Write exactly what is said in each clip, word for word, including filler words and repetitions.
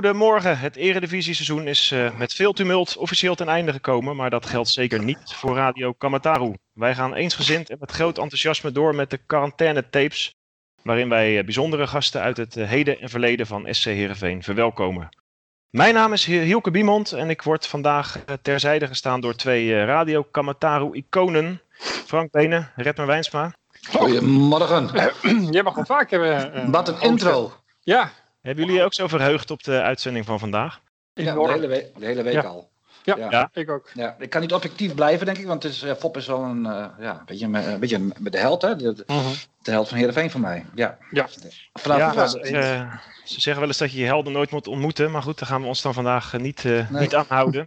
Goedemorgen, het eredivisie-seizoen is uh, met veel tumult officieel ten einde gekomen, maar dat geldt zeker niet voor Radio Kamataru. Wij gaan eensgezind en met groot enthousiasme door met de quarantaine-tapes, waarin wij uh, bijzondere gasten uit het uh, heden en verleden van S C Heerenveen verwelkomen. Mijn naam is Hielke Biemond en ik word vandaag uh, terzijde gestaan door twee uh, Radio Kamataru-iconen. Frank Benen, Redmer Wijnsma. Goedemorgen. Uh, jij mag wel vaker... Uh, Wat een uh, intro. Ja. Hebben jullie ook zo verheugd op de uitzending van vandaag? Ja, de hele week, de hele week ja. al. Ja, ja. ja, ik ook. Ja, ik kan niet objectief blijven, denk ik, want het is, uh, Fop is wel een, uh, ja, een beetje, een beetje met de held, hè? De, uh-huh. de held van Heerenveen voor mij. Ja. Ja. Vanaf ja was, uh, ze zeggen wel eens dat je je helden nooit moet ontmoeten, maar goed, daar gaan we ons dan vandaag uh, niet, uh, nee. niet aan houden.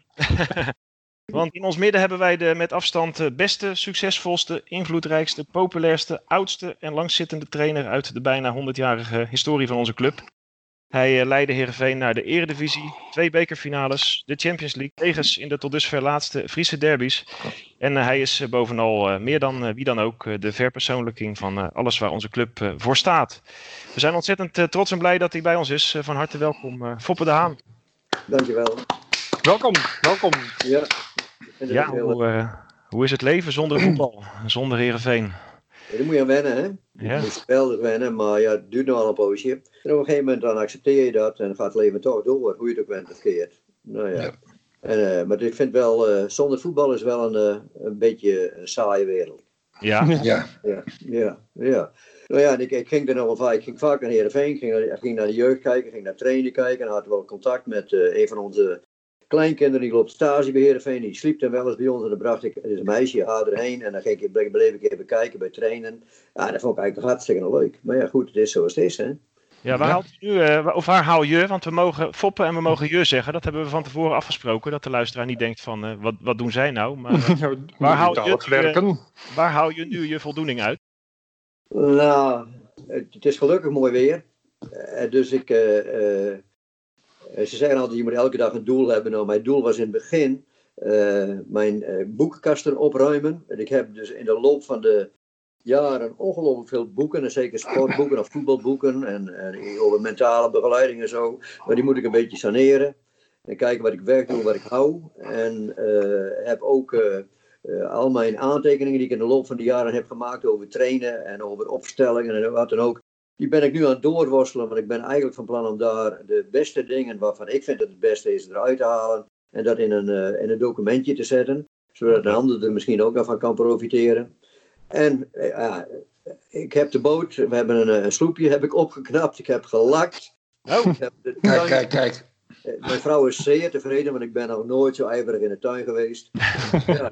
Want in ons midden hebben wij de met afstand beste, succesvolste, invloedrijkste, populairste, oudste en langzittende trainer uit de bijna honderdjarige historie van onze club. Hij uh, leidde Heerenveen naar de Eredivisie, twee bekerfinales, de Champions League, tegens in de tot dusver laatste Friese derbies. En uh, hij is uh, bovenal uh, meer dan uh, wie dan ook uh, de verpersoonlijking van uh, alles waar onze club uh, voor staat. We zijn ontzettend uh, trots en blij dat hij bij ons is. Uh, van harte welkom, uh, Foppe de Haan. Dankjewel. Welkom, welkom. Ja, ja hoe, uh, hoe is het leven zonder voetbal, zonder Heerenveen? Ja, daar moet je aan wennen, hè? Ja. Je moet spelden wennen, maar ja, het duurt nog wel een poosje. En op een gegeven moment dan accepteer je dat en gaat het leven toch door, hoe je het ook bent of keert. Nou ja. ja. En, uh, maar ik vind wel, uh, zonder voetbal is wel een, uh, een beetje een saaie wereld. Ja? Ja. Ja, ja, ja. Nou ja, en ik, ik ging er nog wel vaak, ik ging vaak naar Heerenveen, ik ging naar, ging naar de jeugd kijken, ging naar training kijken en had wel contact met uh, een van onze kleinkinderen, die loopt stage bij Heerenveen, die sliep dan wel eens bij ons en dan bracht ik, er is een meisje, haar erheen en dan ging ik, bleef ik even kijken bij trainen. Ja, dat vond ik eigenlijk hartstikke leuk. Maar ja, goed, het is zoals het is, hè. Ja, waar haalt u nu, uh, of waar haal je, want we mogen foppen en we mogen je zeggen, dat hebben we van tevoren afgesproken, dat de luisteraar niet denkt van, uh, wat, wat doen zij nou? Maar uh, waar, haal je, uh, waar haal je nu je voldoening uit? Nou, het, het is gelukkig mooi weer, uh, dus ik... Uh, uh, Ze zeggen altijd, je moet elke dag een doel hebben. Nou, mijn doel was in het begin uh, mijn uh, boekenkasten opruimen. En ik heb dus in de loop van de jaren ongelooflijk veel boeken. En zeker sportboeken of voetbalboeken. En, en over mentale begeleiding en zo. Maar die moet ik een beetje saneren. En kijken wat ik wegdoe, wat ik hou. En uh, heb ook uh, uh, al mijn aantekeningen die ik in de loop van de jaren heb gemaakt over trainen en over opstellingen en wat dan ook. Die ben ik nu aan het doorworstelen, want ik ben eigenlijk van plan om daar de beste dingen waarvan ik vind dat het beste is eruit te halen. En dat in een, uh, in een documentje te zetten, zodat een ander er misschien ook nog van kan profiteren. En uh, ik heb de boot, we hebben een, een sloepje heb ik opgeknapt, ik heb gelakt. Oh. Ik heb de tuin, kijk, kijk, kijk. Mijn vrouw is zeer tevreden, want ik ben nog nooit zo ijverig in de tuin geweest. Ja.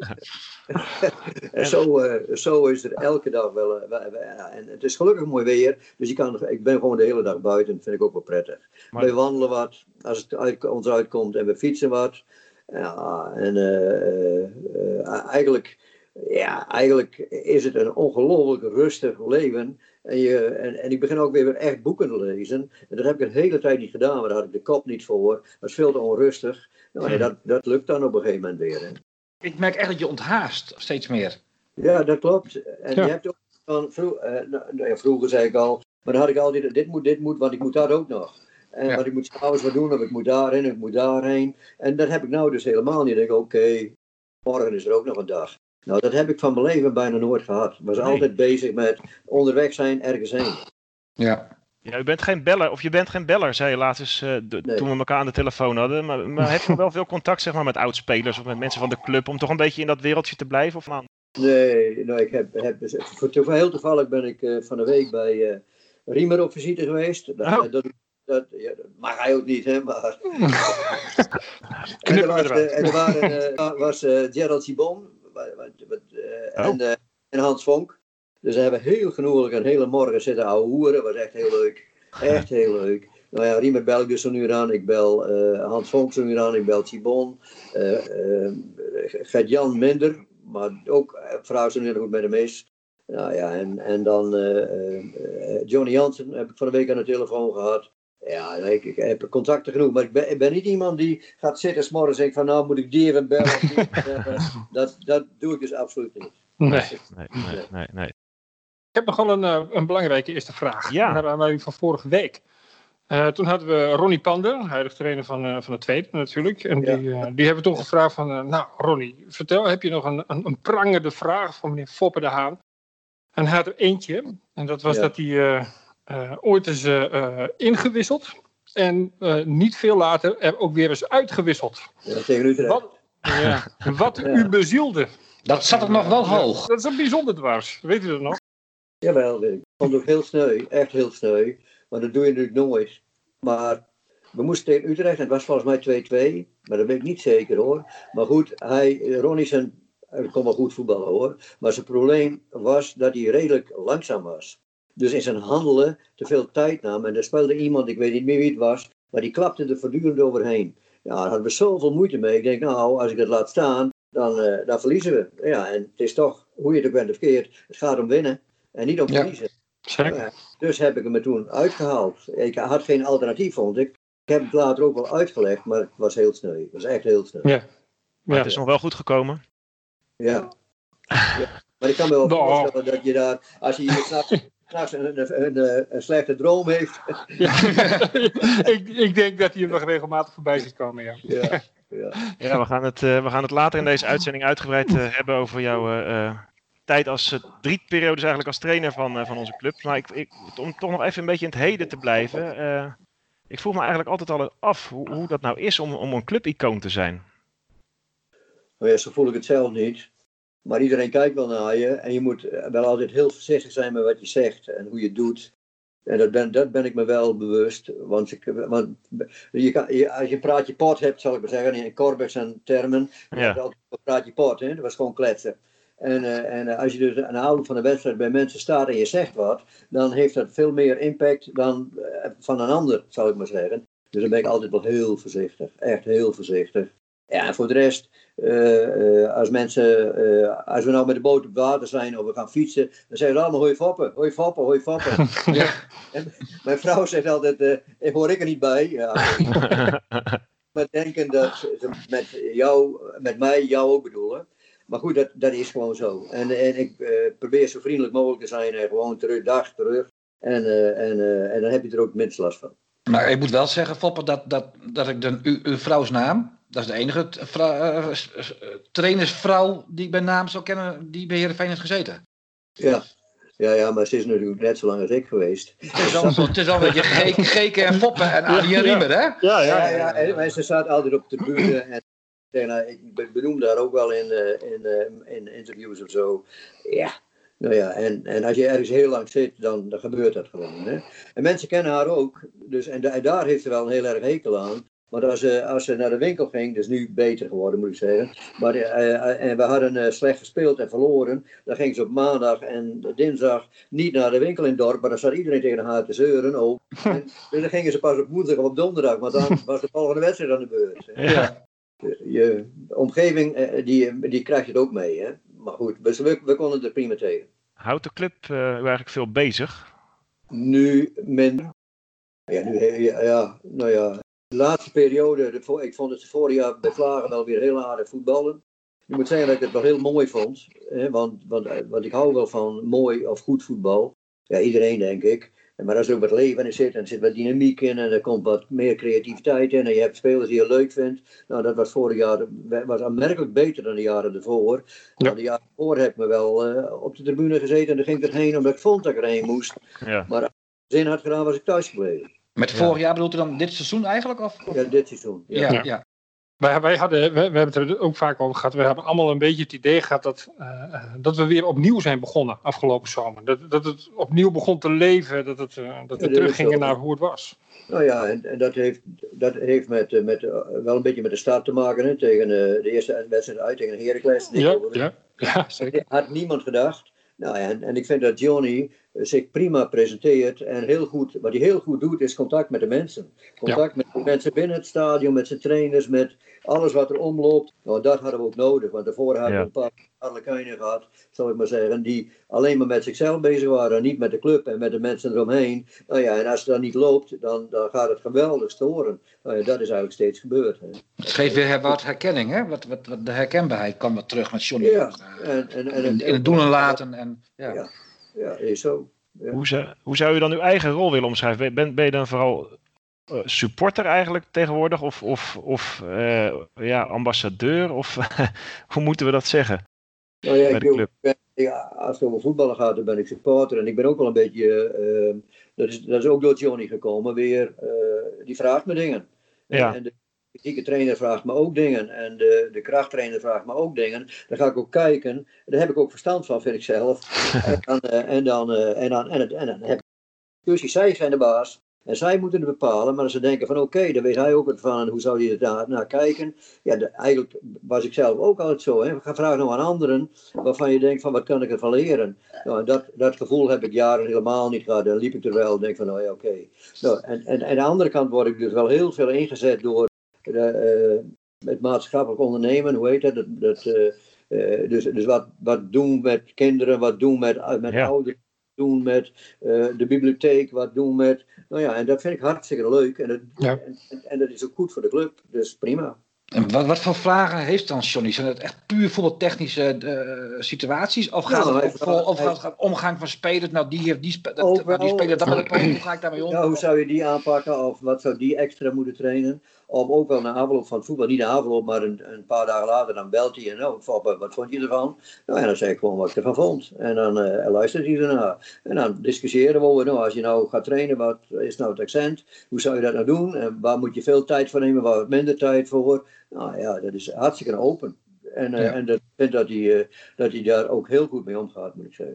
En zo, uh, zo is er elke dag wel. Uh, wel uh, en het is gelukkig mooi weer, dus ik, kan, ik ben gewoon de hele dag buiten. Dat vind ik ook wel prettig. Maar... We wandelen wat, als het uit, ons uitkomt, en we fietsen wat. Ja, en uh, uh, eigenlijk, ja, eigenlijk is het een ongelooflijk rustig leven. En, je, en, en ik begin ook weer echt boeken te lezen. En dat heb ik een hele tijd niet gedaan, maar daar had ik de kop niet voor. Dat was veel te onrustig. Nou, en dat, dat lukt dan op een gegeven moment weer. Hè. Ik merk echt dat je onthaast, steeds meer. Ja, dat klopt. En ja. Je hebt ook van, vro- uh, nou, ja, vroeger zei ik al, maar dan had ik altijd, dit moet, dit moet, want ik moet dat ook nog. En ja. Want ik moet s'avonds wat doen, of ik moet daarheen, of ik moet daarheen. En dat heb ik nou dus helemaal niet. Ik denk, oké, okay, morgen is er ook nog een dag. Nou, dat heb ik van mijn leven bijna nooit gehad. Ik was nee. altijd bezig met onderweg zijn, ergens heen. Ja. Ja, u bent geen beller, of je bent geen beller, zei je laatst eens, uh, de, nee. toen we elkaar aan de telefoon hadden. Maar, maar heb je wel veel contact, zeg maar, met oudspelers of met mensen van de club, om toch een beetje in dat wereldje te blijven? Of man? Nee, nou, ik heb, heb voor, heel toevallig ben ik uh, van de week bij uh, Riemer op visite geweest. Dat, oh. dat, dat, ja, dat mag hij ook niet, hè, maar... en er was, uh, en er waren, uh, was uh, Gerald Gibon uh, oh. en, uh, en Hans Vonk. Dus ze hebben heel genoeglijk een hele morgen zitten ouwe hoeren. Dat was echt heel leuk. Echt heel leuk. Nou ja, Riemer bel ik dus zo nu aan. Ik bel uh, Hans Vonk zo nu aan. Ik bel Gibon. Uh, uh, Gert-Jan minder. Maar ook uh, vrouw zo nu goed met hem is. Nou ja, en, en dan uh, uh, Johnny Jansen heb ik van de week aan de telefoon gehad. Ja, ik, ik heb contacten genoeg, maar ik ben, ik ben niet iemand die gaat zitten 's morgens en denkt van nou moet ik die even bellen. Die even. dat, dat doe ik dus absoluut niet. Nee, nee, nee, nee. nee. Ik heb nog wel een, een belangrijke eerste vraag. Ja. Naar aanleiding van vorige week. Uh, toen hadden we Ronnie Pander, huidig trainer van, uh, van de tweede natuurlijk. En die, uh, die hebben we toen gevraagd van, uh, nou Ronnie, vertel, heb je nog een, een, een prangende vraag van meneer Foppe de Haan? En hij had er eentje, en dat was ja. dat hij uh, uh, ooit is uh, uh, ingewisseld. En uh, niet veel later er ook weer eens uitgewisseld. Ja, tegen Utrecht. Wat, ja, wat ja. u bezielde. Dat zat er nog wel hoog. Dat is een bijzonder dwars, weet u dat nog? Jawel, ik vond het ook heel sneu, echt heel sneu. Maar dat doe je natuurlijk nooit. Maar we moesten tegen Utrecht, en het was volgens mij twee-twee. Maar dat weet ik niet zeker hoor. Maar goed, hij, Ronnie zijn, hij kon wel goed voetballen hoor. Maar zijn probleem was dat hij redelijk langzaam was. Dus in zijn handelen te veel tijd nam. En er speelde iemand, ik weet niet meer wie het was. Maar die klapte er voortdurend overheen. Ja, daar hadden we zoveel moeite mee. Ik denk nou, als ik dat laat staan, dan, uh, dan verliezen we. Ja, en het is toch, hoe je het ook bent of keert, het gaat om winnen. En niet om verliezen. Ja. Zeker. Ja, dus heb ik hem er toen uitgehaald. Ik had geen alternatief, vond ik. Ik heb het later ook wel uitgelegd, maar het was heel sneu. Het was echt heel sneu. Ja. Maar het is ja. nog wel goed gekomen. Ja. ja. Maar ik kan me wel voorstellen dat je daar, als je s'nachts een, een, een, een slechte droom heeft. Ja. ik, ik denk dat hij hem nog regelmatig voorbij ziet komen, ja. Ja, ja. ja we, gaan het, uh, we gaan het later in deze uitzending uitgebreid uh, hebben over jouw... Uh, tijd als uh, drie periodes eigenlijk als trainer van, uh, van onze club. Maar ik, ik, om toch nog even een beetje in het heden te blijven. Uh, ik vroeg me eigenlijk altijd al af hoe, hoe dat nou is om, om een clubicoon te zijn. Nou ja, zo voel ik het zelf niet. Maar iedereen kijkt wel naar je. En je moet wel altijd heel voorzichtig zijn met wat je zegt en hoe je het doet. En dat ben, dat ben ik me wel bewust. Want, ik, want je kan, je, als je een praatje pot hebt, zal ik maar zeggen, in Corbex en termen. Ja. Altijd een praatje pot, hè? Dat was gewoon kletsen. En, uh, en uh, als je dus aan de houding van de wedstrijd bij mensen staat en je zegt wat, dan heeft dat veel meer impact dan uh, van een ander, zal ik maar zeggen. Dus dan ben ik altijd wel heel voorzichtig. Echt heel voorzichtig. Ja, en voor de rest, uh, uh, als mensen, uh, als we nou met de boot op water zijn of we gaan fietsen, dan zeggen ze allemaal hoi foppen, hoi foppen, hoi foppen. Ja. En mijn vrouw zegt altijd, uh, ik hoor ik er niet bij. Ja, maar denken dat ze met jou, met mij jou ook bedoelen. Maar goed, dat, dat is gewoon zo. En, en ik uh, probeer zo vriendelijk mogelijk te zijn en gewoon terug, dag terug. En, uh, en, uh, en dan heb je er ook minst last van. Maar ik moet wel zeggen, Foppe, dat, dat, dat ik de, u, uw vrouws naam, dat is de enige vrouw, uh, trainersvrouw die ik bij naam zou kennen, die bij Heerenveen heeft gezeten. Ja. Ja, ja, maar ze is natuurlijk net zo lang als ik geweest. Het is al, het is al een beetje Geke en Foppe en Adi en Riemer, hè? Ja, ja, ja. ja, ja en, en ze staat altijd op de tribune en nou, ik benoem daar ook wel in, uh, in, uh, in interviews of zo. Ja, nou ja, en, en als je ergens heel lang zit, dan, dan gebeurt dat gewoon. Hè? En mensen kennen haar ook, dus, en, en daar heeft ze wel een heel erg hekel aan. Maar als ze, als ze naar de winkel ging, dus nu beter geworden moet ik zeggen. Maar uh, en we hadden uh, slecht gespeeld en verloren. Dan ging ze op maandag en dinsdag niet naar de winkel in het dorp. Maar dan zat iedereen tegen haar te zeuren ook. En, dus dan gingen ze pas op woensdag of op donderdag. Maar dan was de volgende wedstrijd aan de beurt. Hè? Ja. Je omgeving, die, die krijg je het ook mee. Hè? Maar goed, we, we konden er prima tegen. Houdt de club uh, u eigenlijk veel bezig? Nu minder. Ja, nu, ja, ja, nou ja. De laatste periode, de, ik vond het vorig jaar bij Vlagen wel weer heel aardig voetballen. Ik moet zeggen dat ik het wel heel mooi vond. Hè, want, want, want ik hou wel van mooi of goed voetbal. Ja, iedereen denk ik. Maar als er ook wat leven in zit en er zit wat dynamiek in en er komt wat meer creativiteit in en je hebt spelers die je leuk vindt. Nou, dat was vorig jaar was aanmerkelijk beter dan de jaren ervoor. Ja. Nou, de jaren ervoor heb ik me wel uh, op de tribune gezeten en dan ging ik erheen omdat ik vond dat ik erheen moest. Ja. Maar als ik zin had gedaan was ik thuis gebleven. Met vorig jaar bedoelt u dan dit seizoen eigenlijk? Of? Ja, dit seizoen. Ja. Ja, ja. Wij, wij hadden, we, we hebben het er ook vaak over gehad. We hebben allemaal een beetje het idee gehad dat, uh, dat we weer opnieuw zijn begonnen afgelopen zomer. Dat, dat het opnieuw begon te leven, dat, het, uh, dat we ja, teruggingen naar hoe het was. Nou ja, en, en dat heeft, dat heeft met, uh, met, uh, wel een beetje met de start te maken. Hè, tegen uh, de eerste wedstrijd uit tegen Heracles. Ja, ja, ja, zeker. Dat had niemand gedacht. Nou ja, en, en ik vind dat Johnny zich prima presenteert en heel goed, wat hij heel goed doet is contact met de mensen. Contact ja. met de mensen binnen het stadion, met zijn trainers, met alles wat er omloopt. Nou, dat hadden we ook nodig, want daarvoor hadden we ja. een paar harlekijnen gehad, zal ik maar zeggen, die alleen maar met zichzelf bezig waren, niet met de club en met de mensen eromheen. Nou ja, en als het dan niet loopt, dan, dan gaat het geweldig storen. Nou ja, dat is eigenlijk steeds gebeurd. Hè. Het geeft weer wat herkenning, hè? Wat, wat, wat de herkenbaarheid kwam wat terug met Johnny. Ja, en, en, en, in, in het doen en laten. En, ja. Ja. Ja, is zo. Ja. Hoe, zou, hoe zou u dan uw eigen rol willen omschrijven? Ben, ben je dan vooral uh, supporter eigenlijk tegenwoordig? Of, of, of uh, ja, ambassadeur? Of hoe moeten we dat zeggen? Nou ja, ik doe, ja, als het over voetballen gaat, dan ben ik supporter. En ik ben ook wel een beetje... Uh, dat, is, dat is ook door Johnny gekomen weer. Uh, die vraagt me dingen. Ja. En, en de fysieke trainer vraagt me ook dingen. En de, de krachttrainer vraagt me ook dingen. Dan ga ik ook kijken. Daar heb ik ook verstand van, vind ik zelf. en, dan, uh, en, dan, uh, en, dan, en, dan, en dan heb ik discussie. Zij zijn de baas. En zij moeten het bepalen, maar als ze denken van oké, okay, dan weet hij ook het van en hoe zou hij er daar naar kijken. Ja, de, eigenlijk was ik zelf ook altijd zo. Hè. Ga vragen nou aan anderen waarvan je denkt van wat kan ik ervan leren. Nou, dat, dat gevoel heb ik jaren helemaal niet gehad. Dan liep ik er wel en denk van nou ja oké. Okay. Nou, en, en, en aan de andere kant word ik dus wel heel veel ingezet door de, uh, het maatschappelijk ondernemen. Hoe heet dat? dat, dat uh, uh, dus dus wat, wat doen met kinderen, wat doen met, met ja. ouderen. Doen met uh, de bibliotheek, wat doen met... Nou ja, en dat vind ik hartstikke leuk. En dat, ja. en, en, en dat is ook goed voor de club. Dus prima. En wat, wat voor vragen heeft dan Johnny? Zijn het echt puur voetbaltechnische uh, situaties? Of gaat ja, het om of gaat het omgang van spelers? Nou, die heeft die, spe- dat, wel, die speler, dat ben ik, hoe ga ik daarmee om? Ja, hoe zou je die aanpakken? Of wat zou die extra moeten trainen? Of ook wel na afloop van het voetbal, niet na afloop, maar een, een paar dagen later, dan belt hij en nou, Foppe, wat vond je ervan? Nou, en dan zeg ik gewoon wat ik ervan vond. En dan uh, luistert hij ernaar. En dan discussiëren we over, nou, als je nou gaat trainen, wat is nou het accent? Hoe zou je dat nou doen? En waar moet je veel tijd voor nemen, waar wat minder tijd voor? Nou ja, dat is hartstikke open. En, uh, ja. en dat, ik vind dat hij, uh, dat hij daar ook heel goed mee omgaat, moet ik zeggen.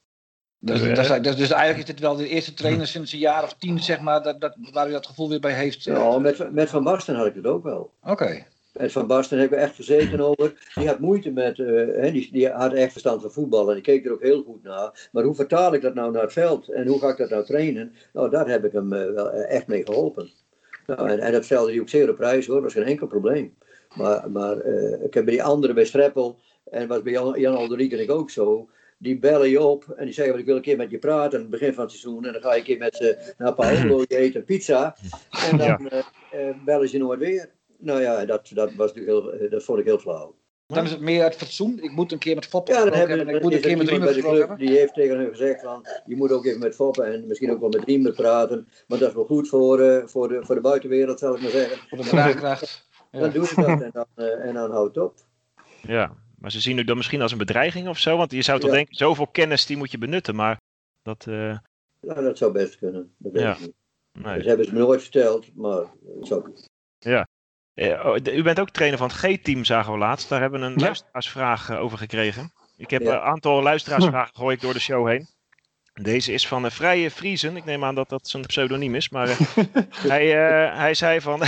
Dus, uh, dat is, dus, dus eigenlijk is dit wel de eerste trainer sinds een jaar of tien, zeg maar, dat, dat, waar u dat gevoel weer bij heeft. Ja, met, met Van Basten had ik het ook wel. Oké. Okay. Met Van Basten heb ik echt gezeten over. Die had moeite met, uh, he, die, die had echt verstand van voetbal en die keek er ook heel goed naar. Maar hoe vertaal ik dat nou naar het veld en hoe ga ik dat nou trainen? Nou, daar heb ik hem uh, wel echt mee geholpen. Nou, en, en dat stelde hij ook zeer op prijs hoor, dat was geen enkel probleem. Maar, maar uh, ik heb bij die anderen bij Streppel, en was bij Jan, Jan Alderiek en ik ook zo, die bellen je op en die zeggen, well, ik wil een keer met je praten aan het begin van het seizoen. En dan ga je een keer met ze naar Paolo, je eet een pizza. En dan ja. uh, uh, bellen ze nooit weer. Nou ja, dat, dat, was natuurlijk heel, dat vond ik heel flauw. Dan is het meer het fatsoen. Ik moet een keer met Foppe ja, gesproken hebben. Ik moet een keer met Riemer gesproken hebben. Die heeft tegen hem gezegd van, je moet ook even met Foppe en misschien ook wel met Riemer praten. Want dat is wel goed voor, uh, voor, de, voor de buitenwereld, zal ik maar zeggen. Voor de draagkracht. Ja. Dan doen ze dat en dan, uh, en dan houdt het op. Ja, maar ze zien u dan misschien als een bedreiging of zo? Want je zou toch ja. denken, zoveel kennis die moet je benutten, maar dat... Uh... Nou, dat zou best kunnen. Dat weet ja. ik niet. Nee. Dat hebben ze me nooit verteld, maar dat zou kunnen. Ja. U bent ook trainer van het G-team, zagen we laatst. Daar hebben we een ja. luisteraarsvraag over gekregen. Ik heb ja. een aantal luisteraarsvragen gooi ik door de show heen. Deze is van uh, Vrije Vriezen. Ik neem aan dat dat zijn pseudoniem is. Maar uh, hij, uh, hij zei van...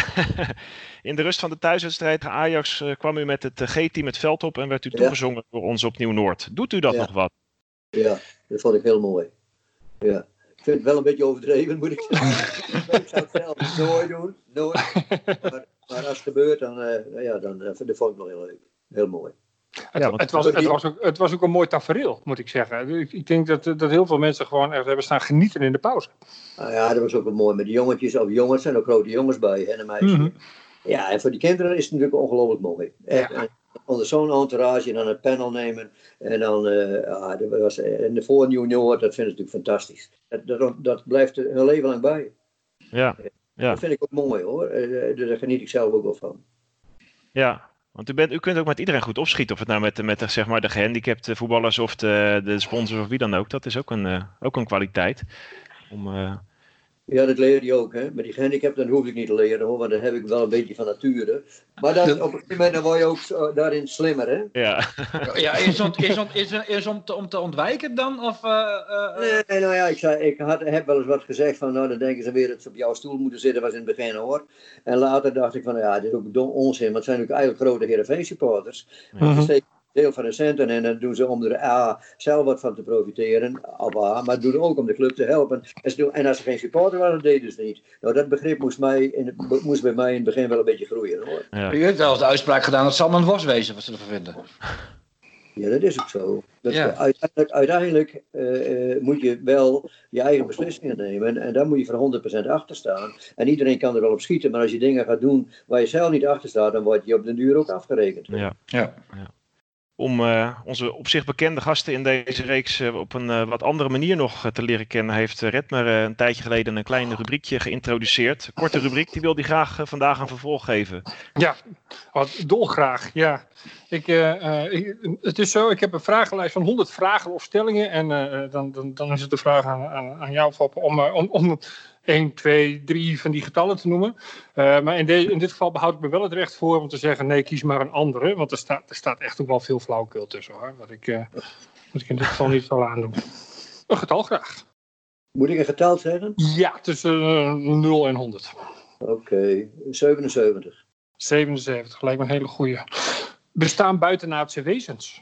in de rust van de thuiswedstrijd tegen Ajax uh, kwam u met het uh, G-team het veld op en werd u ja. toegezongen door ons op Nieuw-Noord. Doet u dat ja. nog wat? Ja, dat vond ik heel mooi. Ja. Ik vind het wel een beetje overdreven, moet ik zeggen. Ik zou het zelf nooit doen. Nooit. Maar, maar als het gebeurt, dan, uh, ja, dan uh, dat vond ik nog heel leuk. Heel mooi. Het, ja, het, was, het, was ook, het was ook een mooi tafereel, moet ik zeggen. Ik, ik denk dat, dat heel veel mensen gewoon echt hebben staan genieten in de pauze. Nou ja, dat was ook wel mooi. Met de jongetjes, of jongens, en ook grote jongens bij en een meisje. Mm-hmm. Ja, en voor die kinderen is het natuurlijk ongelooflijk mooi. Echt, ja. Onder zo'n entourage en dan een panel nemen. En dan, uh, ja, dat was, en de voor Nieuw-Noord, dat vind ik natuurlijk fantastisch. Dat, dat, dat blijft er een leven lang bij. Ja, ja. Dat vind ik ook mooi hoor. Uh, daar geniet ik zelf ook wel van. Ja. Want u, bent, u kunt ook met iedereen goed opschieten. Of het nou met, met zeg maar, de gehandicapte voetballers of de, de sponsors of wie dan ook. Dat is ook een, uh, ook een kwaliteit. Om, uh... Ja, dat leer je ook. Hè. Met die gehandicapten dan hoef ik niet te leren hoor. Want dat heb ik wel een beetje van nature. Maar dat, op een gegeven moment dan word je ook uh, daarin slimmer. Hè? Ja, ja is, om, is, om, is, is om, te, om te ontwijken dan? Of, uh, uh... Nee, nou ja, ik, zei, ik had, heb wel eens wat gezegd van. Nou, dan denken ze weer dat ze op jouw stoel moeten zitten. Was in het begin hoor. En later dacht ik van, ja, dit is ook dom onzin. Want het zijn natuurlijk eigenlijk grote Heerenveen supporters. Mm-hmm. Ze deel van de centen en dan doen ze om er A, zelf wat van te profiteren, of A, maar doen ook om de club te helpen. En, doen, en als ze geen supporter waren, dat deden ze niet. Nou, dat begrip moest, mij in, moest bij mij in het begin wel een beetje groeien, hoor. Ja. U heeft wel eens de uitspraak gedaan dat Salman was wezen, wat ze ervan vinden. Ja, dat is ook zo. Dat ja. Uiteindelijk, uiteindelijk uh, uh, moet je wel je eigen beslissingen nemen en daar moet je voor honderd procent achter staan. En iedereen kan er wel op schieten, maar als je dingen gaat doen waar je zelf niet achter staat, dan word je op den duur ook afgerekend. Ja, ja. ja. om uh, onze op zich bekende gasten in deze reeks uh, op een uh, wat andere manier nog uh, te leren kennen, heeft uh, Redmer uh, een tijdje geleden een klein rubriekje geïntroduceerd. Een korte rubriek, die wil hij graag uh, vandaag een vervolg geven. Ja, dolgraag, ja. Ik, uh, uh, ik, het is zo, ik heb een vragenlijst van honderd vragen of stellingen en uh, dan, dan, dan is het de vraag aan, aan, aan jou, Foppe, om, uh, om, om één, twee, drie van die getallen te noemen. Uh, maar in, de, in dit geval behoud ik me wel het recht voor om te zeggen, nee, kies maar een andere. Want er staat, er staat echt ook wel veel flauwekul tussen, hoor. Wat ik, uh, wat ik in dit geval niet zal aandoen. Een getal graag. Moet ik een getal zeggen? Ja, tussen uh, nul en honderd. Oké, okay. zevenenzeventig. zevenenzeventig, lijkt me een hele goeie. Bestaan buitenaardse wezens?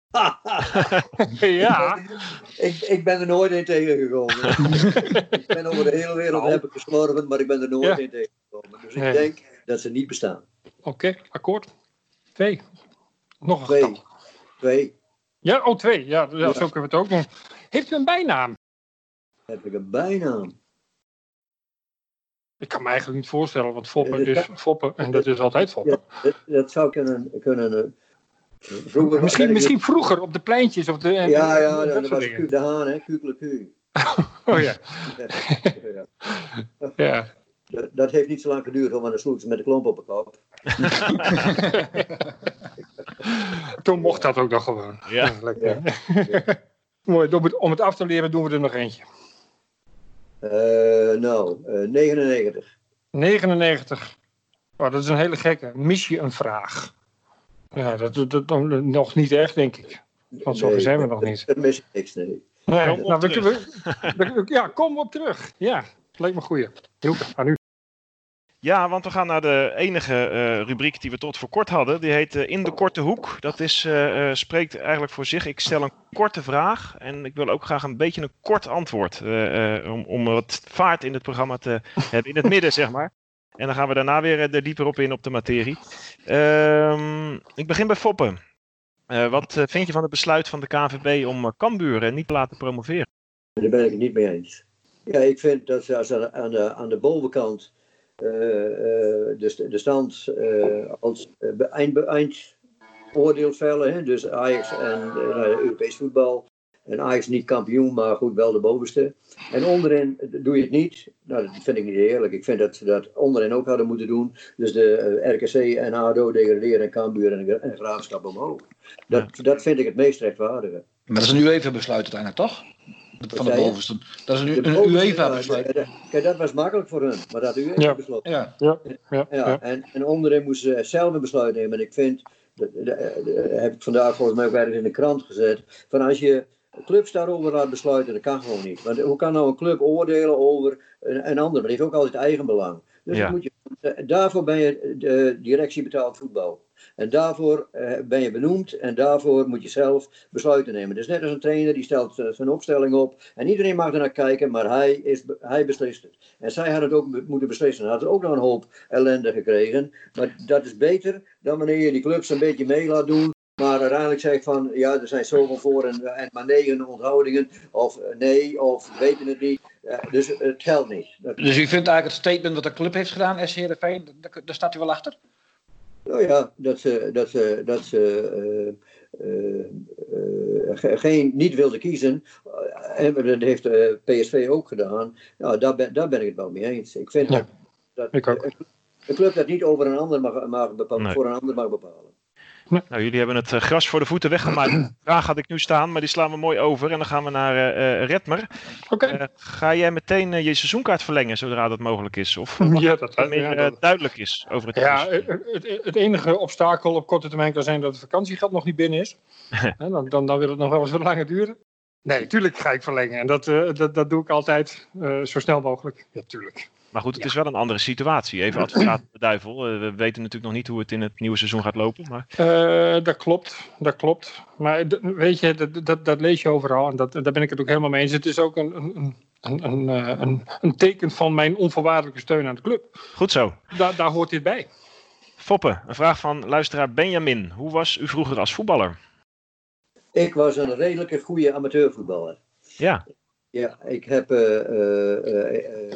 Ja. Ik, ik ben er nooit in tegengekomen. Ik ben over de hele wereld oh. heb ik gestorven, maar ik ben er nooit ja. in tegengekomen. Dus ik nee. denk dat ze niet bestaan. Oké, okay, akkoord. Twee. Nog een twee. getal. Twee. Ja, oh twee. Ja, ja, zo kunnen we het ook doen. Heeft u een bijnaam? Heb ik een bijnaam? Ik kan me eigenlijk niet voorstellen, want Foppe is Foppe en dat is altijd Foppe. Ja, dat, dat zou kunnen... kunnen vroeger, misschien, misschien vroeger op de pleintjes of de... Ja, ja, ja dat, dat was Q de Haan, hè, Q. Oh ja. ja. ja. Dat, dat heeft niet zo lang geduurd, want dan sloeg ze met de klomp op de kop. Toen mocht dat ook nog gewoon. Ja. Ja, lekker. Ja. Ja. Mooi, om het, om het af te leren doen we er nog eentje. Uh, nou, uh, negenennegentig. negenennegentig. Oh, dat is een hele gekke. Mis je een vraag? Ja, dat doet het nog niet echt, denk ik. Want zo nee, zijn we nog niet. Dat mis ik niks, nee. nee nou, we, we, we, ja, kom op terug. Ja, lijkt me goeie. Hielke, aan u. Ja, want we gaan naar de enige uh, rubriek die we tot voor kort hadden. Die heet uh, In de Korte Hoek. Dat is, uh, uh, spreekt eigenlijk voor zich. Ik stel een korte vraag en ik wil ook graag een beetje een kort antwoord. Uh, uh, om, om wat vaart in het programma te hebben, in het midden zeg maar. En dan gaan we daarna weer uh, er dieper op in op de materie. Uh, ik begin bij Foppe. Uh, wat uh, vind je van het besluit van de K N V B om uh, Cambuur uh, niet te laten promoveren? Daar ben ik het niet mee eens. Ja, ik vind dat ze als aan, aan, de, aan de bovenkant uh, uh, de, de stand uh, als uh, eind, eindoordeel vellen, hè, dus Ajax en uh, Europees voetbal. En Ajax niet kampioen, maar goed, wel de bovenste. En onderin doe je het niet. Nou, dat vind ik niet eerlijk. Ik vind dat ze dat onderin ook hadden moeten doen. Dus de uh, R K C en A D O degraderen en Cambuur en, en Graafschap omhoog. Dat, ja. dat vind ik het meest rechtvaardige. Maar dat is een UEFA-besluit uiteindelijk, toch? Van de bovenste. Dat is een, een UEFA-besluit. Ja, kijk, dat was makkelijk voor hun, maar dat had UEFA ja. besloten. Ja. Ja. Ja. Ja. Ja, en, en onderin moesten ze zelf een besluit nemen. En ik vind, dat, dat, dat heb ik vandaag volgens mij ook ergens in de krant gezet, van als je clubs daarover laat besluiten, dat kan gewoon niet. Want hoe kan nou een club oordelen over een, een ander? Dat heeft ook altijd eigen belang. Dus ja. moet je, daarvoor ben je de directie betaald voetbal. En daarvoor uh, ben je benoemd en daarvoor moet je zelf besluiten nemen. Dus net als een trainer, die stelt uh, zijn opstelling op en iedereen mag er naar kijken, maar hij, is, hij beslist het. En zij hadden het ook moeten beslissen. Ze hadden ook nog een hoop ellende gekregen. Maar dat is beter dan wanneer je die clubs een beetje mee laat doen. Maar uiteindelijk zeg ik van, ja, er zijn zoveel voor en, en maar negen onthoudingen. Of nee, of weten het niet. Uh, dus het geldt niet. Dat... Dus u vindt eigenlijk het statement wat de club heeft gedaan, S C Heerenveen, daar staat u wel achter? Nou ja, dat ze, dat ze, dat ze uh, uh, uh, geen, niet wilden kiezen. Uh, en dat heeft uh, P S V ook gedaan. Nou, daar ben, daar ben ik het wel mee eens. Ik vind ja, dat, ik ook. Een, een club dat niet over een ander mag, mag bepalen, nee. voor een ander mag bepalen. Nou, jullie hebben het uh, gras voor de voeten weggemaakt. De vraag had ik nu staan, maar die slaan we mooi over. En dan gaan we naar uh, uh, Redmer. Okay. Uh, ga jij meteen uh, je seizoenkaart verlengen, zodra dat mogelijk is? Of uh, ja, dat het meer ja, uh, dat... duidelijk is over het Ja, het, het, het enige obstakel op korte termijn kan zijn dat het vakantiegeld nog niet binnen is. dan, dan, dan wil het nog wel eens wat langer duren. Nee, tuurlijk ga ik verlengen. En dat, uh, dat, dat doe ik altijd uh, zo snel mogelijk. Ja, tuurlijk. Maar goed, het ja. is wel een andere situatie. Even advocaat de duivel. Uh, we weten natuurlijk nog niet hoe het in het nieuwe seizoen gaat lopen. Maar... Uh, dat klopt, dat klopt. Maar d- weet je, dat, dat, dat lees je overal. En dat, daar ben ik het ook helemaal mee eens. Het is ook een, een, een, een, een, een teken van mijn onvoorwaardelijke steun aan de club. Goed zo. Da- daar hoort dit bij. Foppe, een vraag van luisteraar Benjamin. Hoe was u vroeger als voetballer? Ik was een redelijke goede amateurvoetballer. Ja. Ja, ik heb... Uh, uh, uh, uh,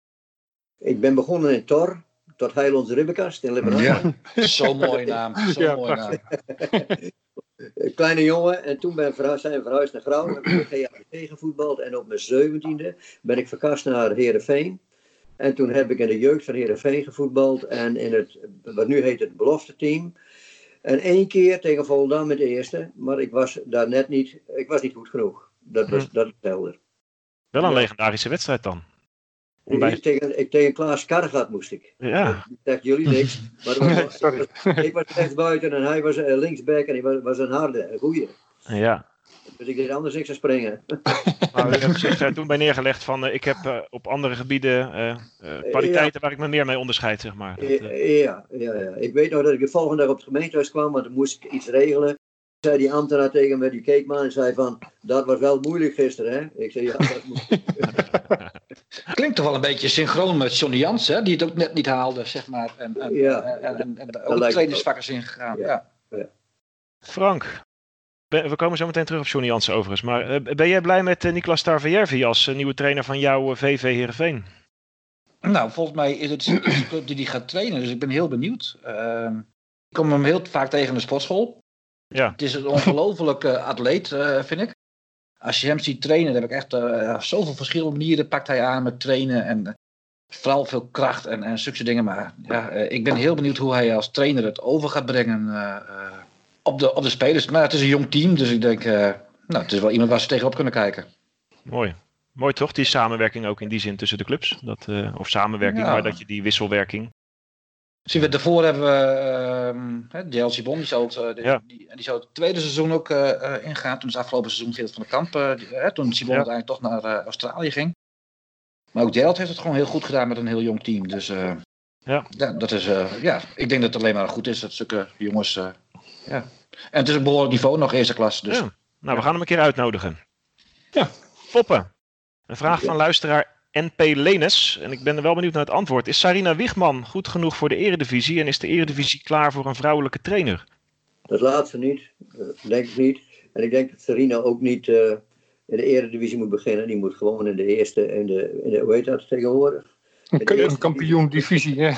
Ik ben begonnen in Tor, tot Heilands Ribbenkast in Limburg. Ja, zo'n mooie naam. Zo'n ja, mooie naam. Een kleine jongen. En toen ben verhuisd, zijn we verhuisd naar Grauw. Heb ik G A C gevoetbald. En op mijn zeventiende ben ik verkast naar Heerenveen. En toen heb ik in de jeugd van Heerenveen gevoetbald. En in het, wat nu heet het belofte team. En één keer tegen Volendam met de eerste. Maar ik was daar net niet, ik was niet goed genoeg. Dat was, hm. dat is helder. Wel een ja. legendarische wedstrijd dan. Bij... Ik, tegen, ik tegen Klaas Karregat moest ik. Ja. Ik dacht jullie niks. Maar was, Sorry. Ik was, ik was rechts buiten en hij was uh, linksback en hij was, was een harde, een goeie. Ja. Dus ik deed anders niks aan springen. Maar u hebt zich uh, toen bij neergelegd van uh, ik heb uh, op andere gebieden uh, uh, kwaliteiten ja. waar ik me meer mee onderscheid, zeg maar. Dat, uh... ja, ja, ja. Ik weet nog dat ik de volgende dag op het gemeentehuis kwam, want dan moest ik iets regelen. Zei die ambtenaar tegen me, die keek me aan en zei van, dat was wel moeilijk gisteren, hè? Ik zei, ja, dat moet. Klinkt toch wel een beetje synchroon met Johnny Jans, hè? Die het ook net niet haalde, zeg maar. En, en, ja, en, en, en ook de trainersvak is ingegaan. Ja. Ja. Ja. Frank, we komen zo meteen terug op Johnny Jansen overigens. Maar uh, ben jij blij met uh, Nicolas Tarverjervi als uh, nieuwe trainer van jouw uh, V V Heerenveen? Nou, volgens mij is het de club die die gaat trainen, dus ik ben heel benieuwd. Uh, ik kom hem heel vaak tegen in de sportschool. Ja. Het is een ongelofelijke uh, atleet, uh, vind ik. Als je hem ziet trainen, dan heb ik echt uh, zoveel verschillende manieren pakt hij aan met trainen. En uh, vooral veel kracht en, en zulke dingen. Maar ja, uh, ik ben heel benieuwd hoe hij als trainer het over gaat brengen uh, uh, op, de, op de spelers. Maar het is een jong team, dus ik denk, uh, nou, het is wel iemand waar ze tegenop kunnen kijken. Mooi. Mooi toch, die samenwerking ook in die zin tussen de clubs? Dat, uh, of samenwerking, ja. Maar dat je die wisselwerking... Zien we, daarvoor hebben we uh, J L C Bon, die zou, het, uh, de, ja. die, die zou het tweede seizoen ook uh, uh, ingaan. Toen is het afgelopen seizoen veel van de kamp. Uh, uh, toen Sibon ja. uiteindelijk toch naar uh, Australië ging. Maar ook J L C heeft het gewoon heel goed gedaan met een heel jong team. Dus uh, ja. Ja, dat is, uh, ja, ik denk dat het alleen maar goed is dat zulke jongens... Uh, ja. En het is een behoorlijk niveau, nog eerste klas. Dus. Ja. Nou, ja. we gaan hem een keer uitnodigen. Ja. Foppen. Een vraag van luisteraar N P Lenes, en ik ben er wel benieuwd naar het antwoord. Is Sarina Wichman goed genoeg voor de eredivisie en is de eredivisie klaar voor een vrouwelijke trainer? Dat laatste niet, dat denk ik niet. En ik denk dat Sarina ook niet uh, in de eredivisie moet beginnen. Die moet gewoon in de eerste, in de, in de hoe heet dat tegenwoordig? Een keukenkampioen-divisie, ja.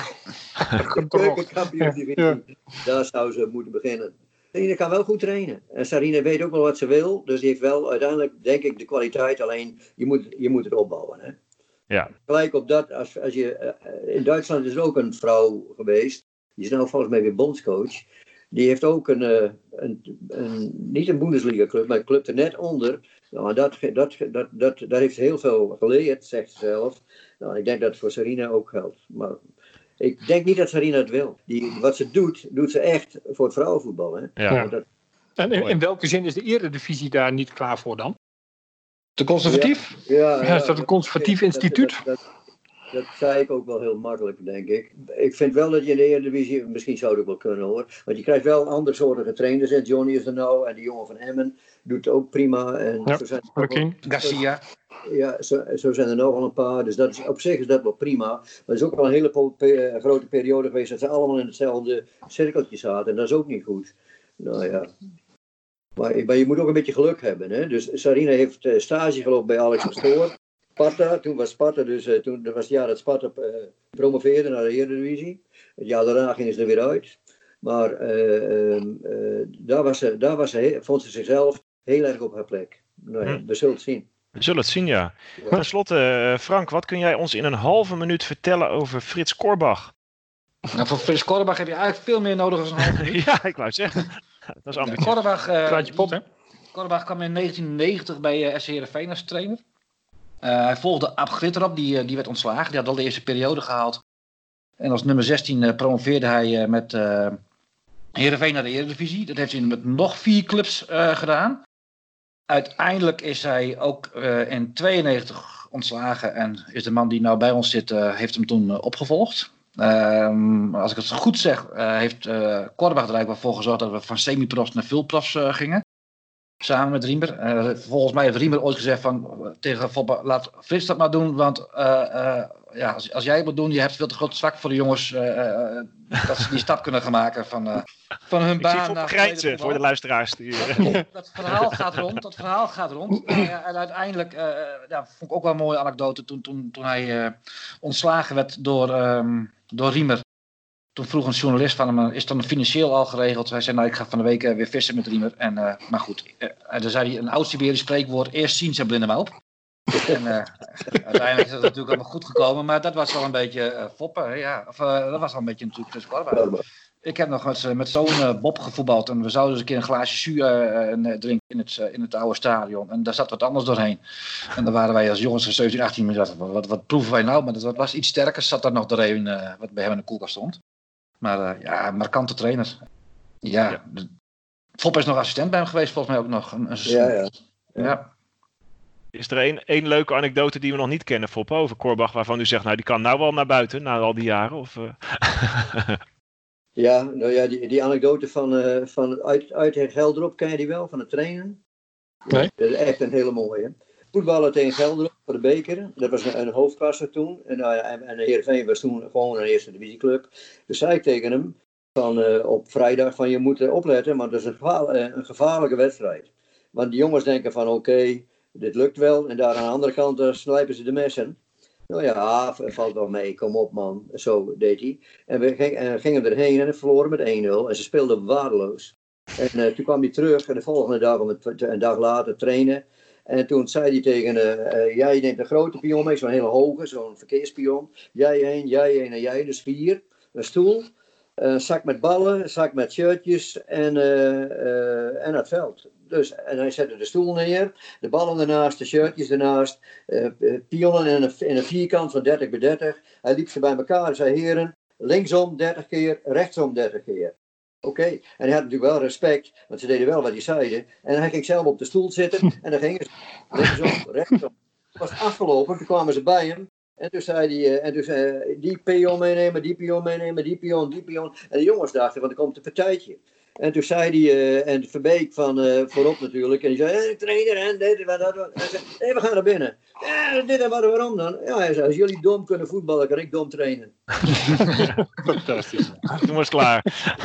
Een keukenkampioen-divisie, ja. Daar zou ze moeten beginnen. Sarina kan wel goed trainen. En Sarina weet ook wel wat ze wil. Dus die heeft wel uiteindelijk, denk ik, de kwaliteit. Alleen, je moet, je moet het opbouwen, hè. Ja. Gelijk op dat, als, als je, uh, in Duitsland is er ook een vrouw geweest, die is nou volgens mij weer bondscoach, die heeft ook een, uh, een, een niet een Bundesliga club, maar een club er net onder. Nou, dat, dat, dat, dat, daar heeft ze heel veel geleerd, zegt ze zelf. Nou, ik denk dat het voor Sarina ook geldt. Maar ik denk niet dat Sarina het wil. Die, wat ze doet, doet ze echt voor het vrouwenvoetbal. Hè? Ja. Ja. Dat, en in, in welke zin is de eredivisie daar niet klaar voor dan? Te conservatief? Ja, ja, ja, is dat een conservatief instituut? Dat, dat, dat, dat zei ik ook wel heel makkelijk, denk ik. Ik vind wel dat je in de Eredivisie, misschien zou het ook wel kunnen hoor, want je krijgt wel andersoortige trainers. En Johnny is er nou en die jongen van Emmen doet het ook prima. En ja, zo zijn er wel, Garcia. Ja, zo, zo zijn er nog wel een paar. Dus dat is, op zich is dat wel prima. Maar het is ook wel een hele po- pe- grote periode geweest dat ze allemaal in hetzelfde cirkeltje zaten. En dat is ook niet goed. Nou ja. Maar, maar je moet ook een beetje geluk hebben. Hè? Dus Sarina heeft uh, stage gelopen bij Alex Pastoor. Sparta, toen was Sparta dus, uh, toen, dat was het jaar dat Sparta uh, promoveerde naar de Eredivisie. Het jaar daarna ging ze er weer uit. Maar uh, uh, uh, daar, was ze, daar was ze, vond ze zichzelf heel erg op haar plek. Nou ja, we zullen het zien. We zullen het zien, ja. ja. Ten slotte, Frank, wat kun jij ons in een halve minuut vertellen over Frits Korbach? Nou, voor Frits Korbach heb je eigenlijk veel meer nodig dan een halve minuut. Ja, ik wou het zeggen. Dat is ambitieus. Ja, Korbach, uh, Klaartje pot, hè? Korbach kwam in negentien negentig bij uh, S C Heerenveen als trainer. Uh, hij volgde Ab Glitterop, die, uh, die werd ontslagen. Die had al de eerste periode gehaald. En als nummer zestien uh, promoveerde hij uh, met uh, Heerenveen naar de Eredivisie. Dat heeft hij met nog vier clubs uh, gedaan. Uiteindelijk is hij ook uh, in tweeënnegentig ontslagen. En is de man die nou bij ons zit, uh, heeft hem toen uh, opgevolgd. Um, als ik het goed zeg, uh, heeft uh, Korbach er eigenlijk wel voor gezorgd dat we van semi-profs naar full-profs uh, gingen. Samen met Riemer. Uh, volgens mij heeft Riemer ooit gezegd van, uh, tegen Foppa, laat Frits dat maar doen. Want uh, uh, ja, als, als jij het moet doen, je hebt veel te groot zwak voor de jongens. Uh, uh, dat ze die stap kunnen gaan maken van, uh, van hun ik baan. Ik zie grijnzen voor de luisteraars. Die, uh... Dat verhaal gaat rond. Dat verhaal gaat rond. Uh, en uiteindelijk, uh, ja, vond ik ook wel een mooie anekdote toen, toen, toen hij uh, ontslagen werd door, um, door Riemer. toen vroeg een journalist van hem, is het dan financieel al geregeld? Hij zei, nou ik ga van de week uh, weer vissen met Riemer. En, uh, maar goed, uh, dan zei hij een oud Siberisch spreekwoord, eerst zien ze blinden maar op. En uh, uiteindelijk is dat natuurlijk allemaal goed gekomen, maar dat was wel een beetje uh, foppen. Ja. Of, uh, dat was wel een beetje natuurlijk tussen Korba. Ik heb nog met, met zo'n uh, Bob gevoetbald en we zouden eens een keer een glaasje jus uh, drinken in het, uh, in het oude stadion. En daar zat wat anders doorheen. En dan waren wij als jongens van zeventien, achttien minuten. Wat, wat, wat proeven wij nou? Maar dat was iets sterkers, zat er nog doorheen uh, wat bij hem in de koelkast stond. Maar uh, ja, markante trainer. Ja, ja. Fop is nog assistent bij hem geweest, volgens mij ook nog. Een, een ja, ja. ja. ja. Is er één, één leuke anekdote die we nog niet kennen, Fop, over Korbach, waarvan u zegt, nou die kan nou wel naar buiten, na al die jaren? Of, uh... ja, nou ja, die, die anekdote van, uh, van uit, uit Gelderop, ken je die wel, van het trainen? Nee. Dat is echt een hele mooie. Voetballen tegen Gelderop voor de beker, dat was een, een hoofdklasse toen. En, uh, en, en Heerenveen was toen gewoon een eerste divisieclub. Dus zei ik tegen hem, van, uh, op vrijdag, van je moet uh, opletten, maar dat is een, gevaar, uh, een gevaarlijke wedstrijd. Want die jongens denken van oké, okay, dit lukt wel. En daar aan de andere kant uh, slijpen ze de messen. Nou ja, valt wel mee, kom op man. Zo deed hij. En we ging, uh, gingen erheen en verloren met één nul. En ze speelden waardeloos. En uh, toen kwam hij terug en de volgende dag, om het, een dag later, trainen. En toen zei hij tegen, uh, uh, jij neemt een grote pion mee, zo'n hele hoge, zo'n verkeerspion. Jij één, jij één en jij, dus vier. Een stoel, een zak met ballen, een zak met shirtjes en, uh, uh, en het veld. Dus, en hij zette de stoel neer, de ballen ernaast, de shirtjes ernaast, uh, pionnen in een, in een vierkant van dertig bij dertig. Hij liep ze bij elkaar en zei, heren, linksom dertig keer, rechtsom dertig keer. Oké, okay. En hij had natuurlijk wel respect, want ze deden wel wat hij zeiden. En hij ging zelf op de stoel zitten en dan gingen ze linksom, rechtsom. Het was afgelopen, toen kwamen ze bij hem. En toen zei hij, en toen zei, die pion meenemen, die pion meenemen, die pion, die pion. En de jongens dachten, want er komt een partijtje. En toen zei hij, uh, en Verbeek van uh, voorop natuurlijk, en die zei, hey, trainer, en dit, wat, dat, wat. En hij zei, nee, we gaan naar binnen. Ja, dit en wat, waarom dan? Ja, hij zei, als jullie dom kunnen voetballen, kan ik dom trainen. Fantastisch. Toen was het klaar.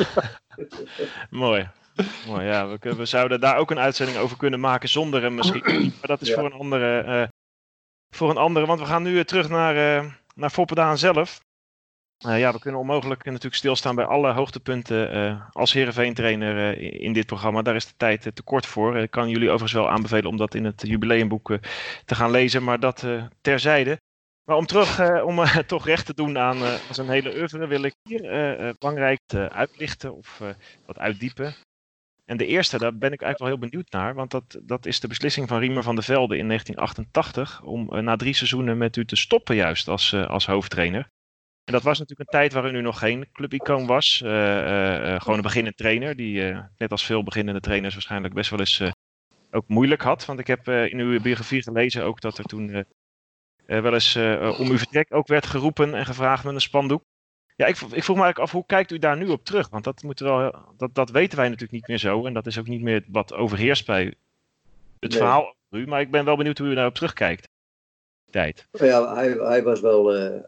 Mooi. Mooi, ja, we, we zouden daar ook een uitzending over kunnen maken zonder hem misschien. Maar dat is ja. voor een andere, uh, voor een andere, want we gaan nu uh, terug naar, uh, naar Foppe zelf. Uh, ja, we kunnen onmogelijk uh, natuurlijk stilstaan bij alle hoogtepunten uh, als Heerenveen-trainer uh, in dit programma. Daar is de tijd uh, te kort voor. Ik kan jullie overigens wel aanbevelen om dat in het jubileumboek uh, te gaan lezen, maar dat uh, terzijde. Maar om terug, uh, om uh, toch recht te doen aan uh, zijn hele oeuvre, wil ik hier uh, uh, belangrijk uh, uitlichten of uh, wat uitdiepen. En de eerste, daar ben ik eigenlijk wel heel benieuwd naar, want dat, dat is de beslissing van Riemer van der Velde in negentien achtentachtig om uh, na drie seizoenen met u te stoppen juist als, uh, als hoofdtrainer. En dat was natuurlijk een tijd waarin u nog geen clubicoon was. Uh, uh, uh, gewoon een beginnend trainer. Die uh, net als veel beginnende trainers waarschijnlijk best wel eens uh, ook moeilijk had. Want ik heb uh, in uw biografie gelezen ook dat er toen uh, uh, wel eens uh, om uw vertrek ook werd geroepen en gevraagd met een spandoek. Ja, ik, ik vroeg me eigenlijk af, hoe kijkt u daar nu op terug? Want dat, moet wel, dat, dat weten wij natuurlijk niet meer zo. En dat is ook niet meer wat overheerst bij het nee. verhaal over u. Maar ik ben wel benieuwd hoe u daarop terugkijkt. Tijd. Ja, hij, hij was wel, uh,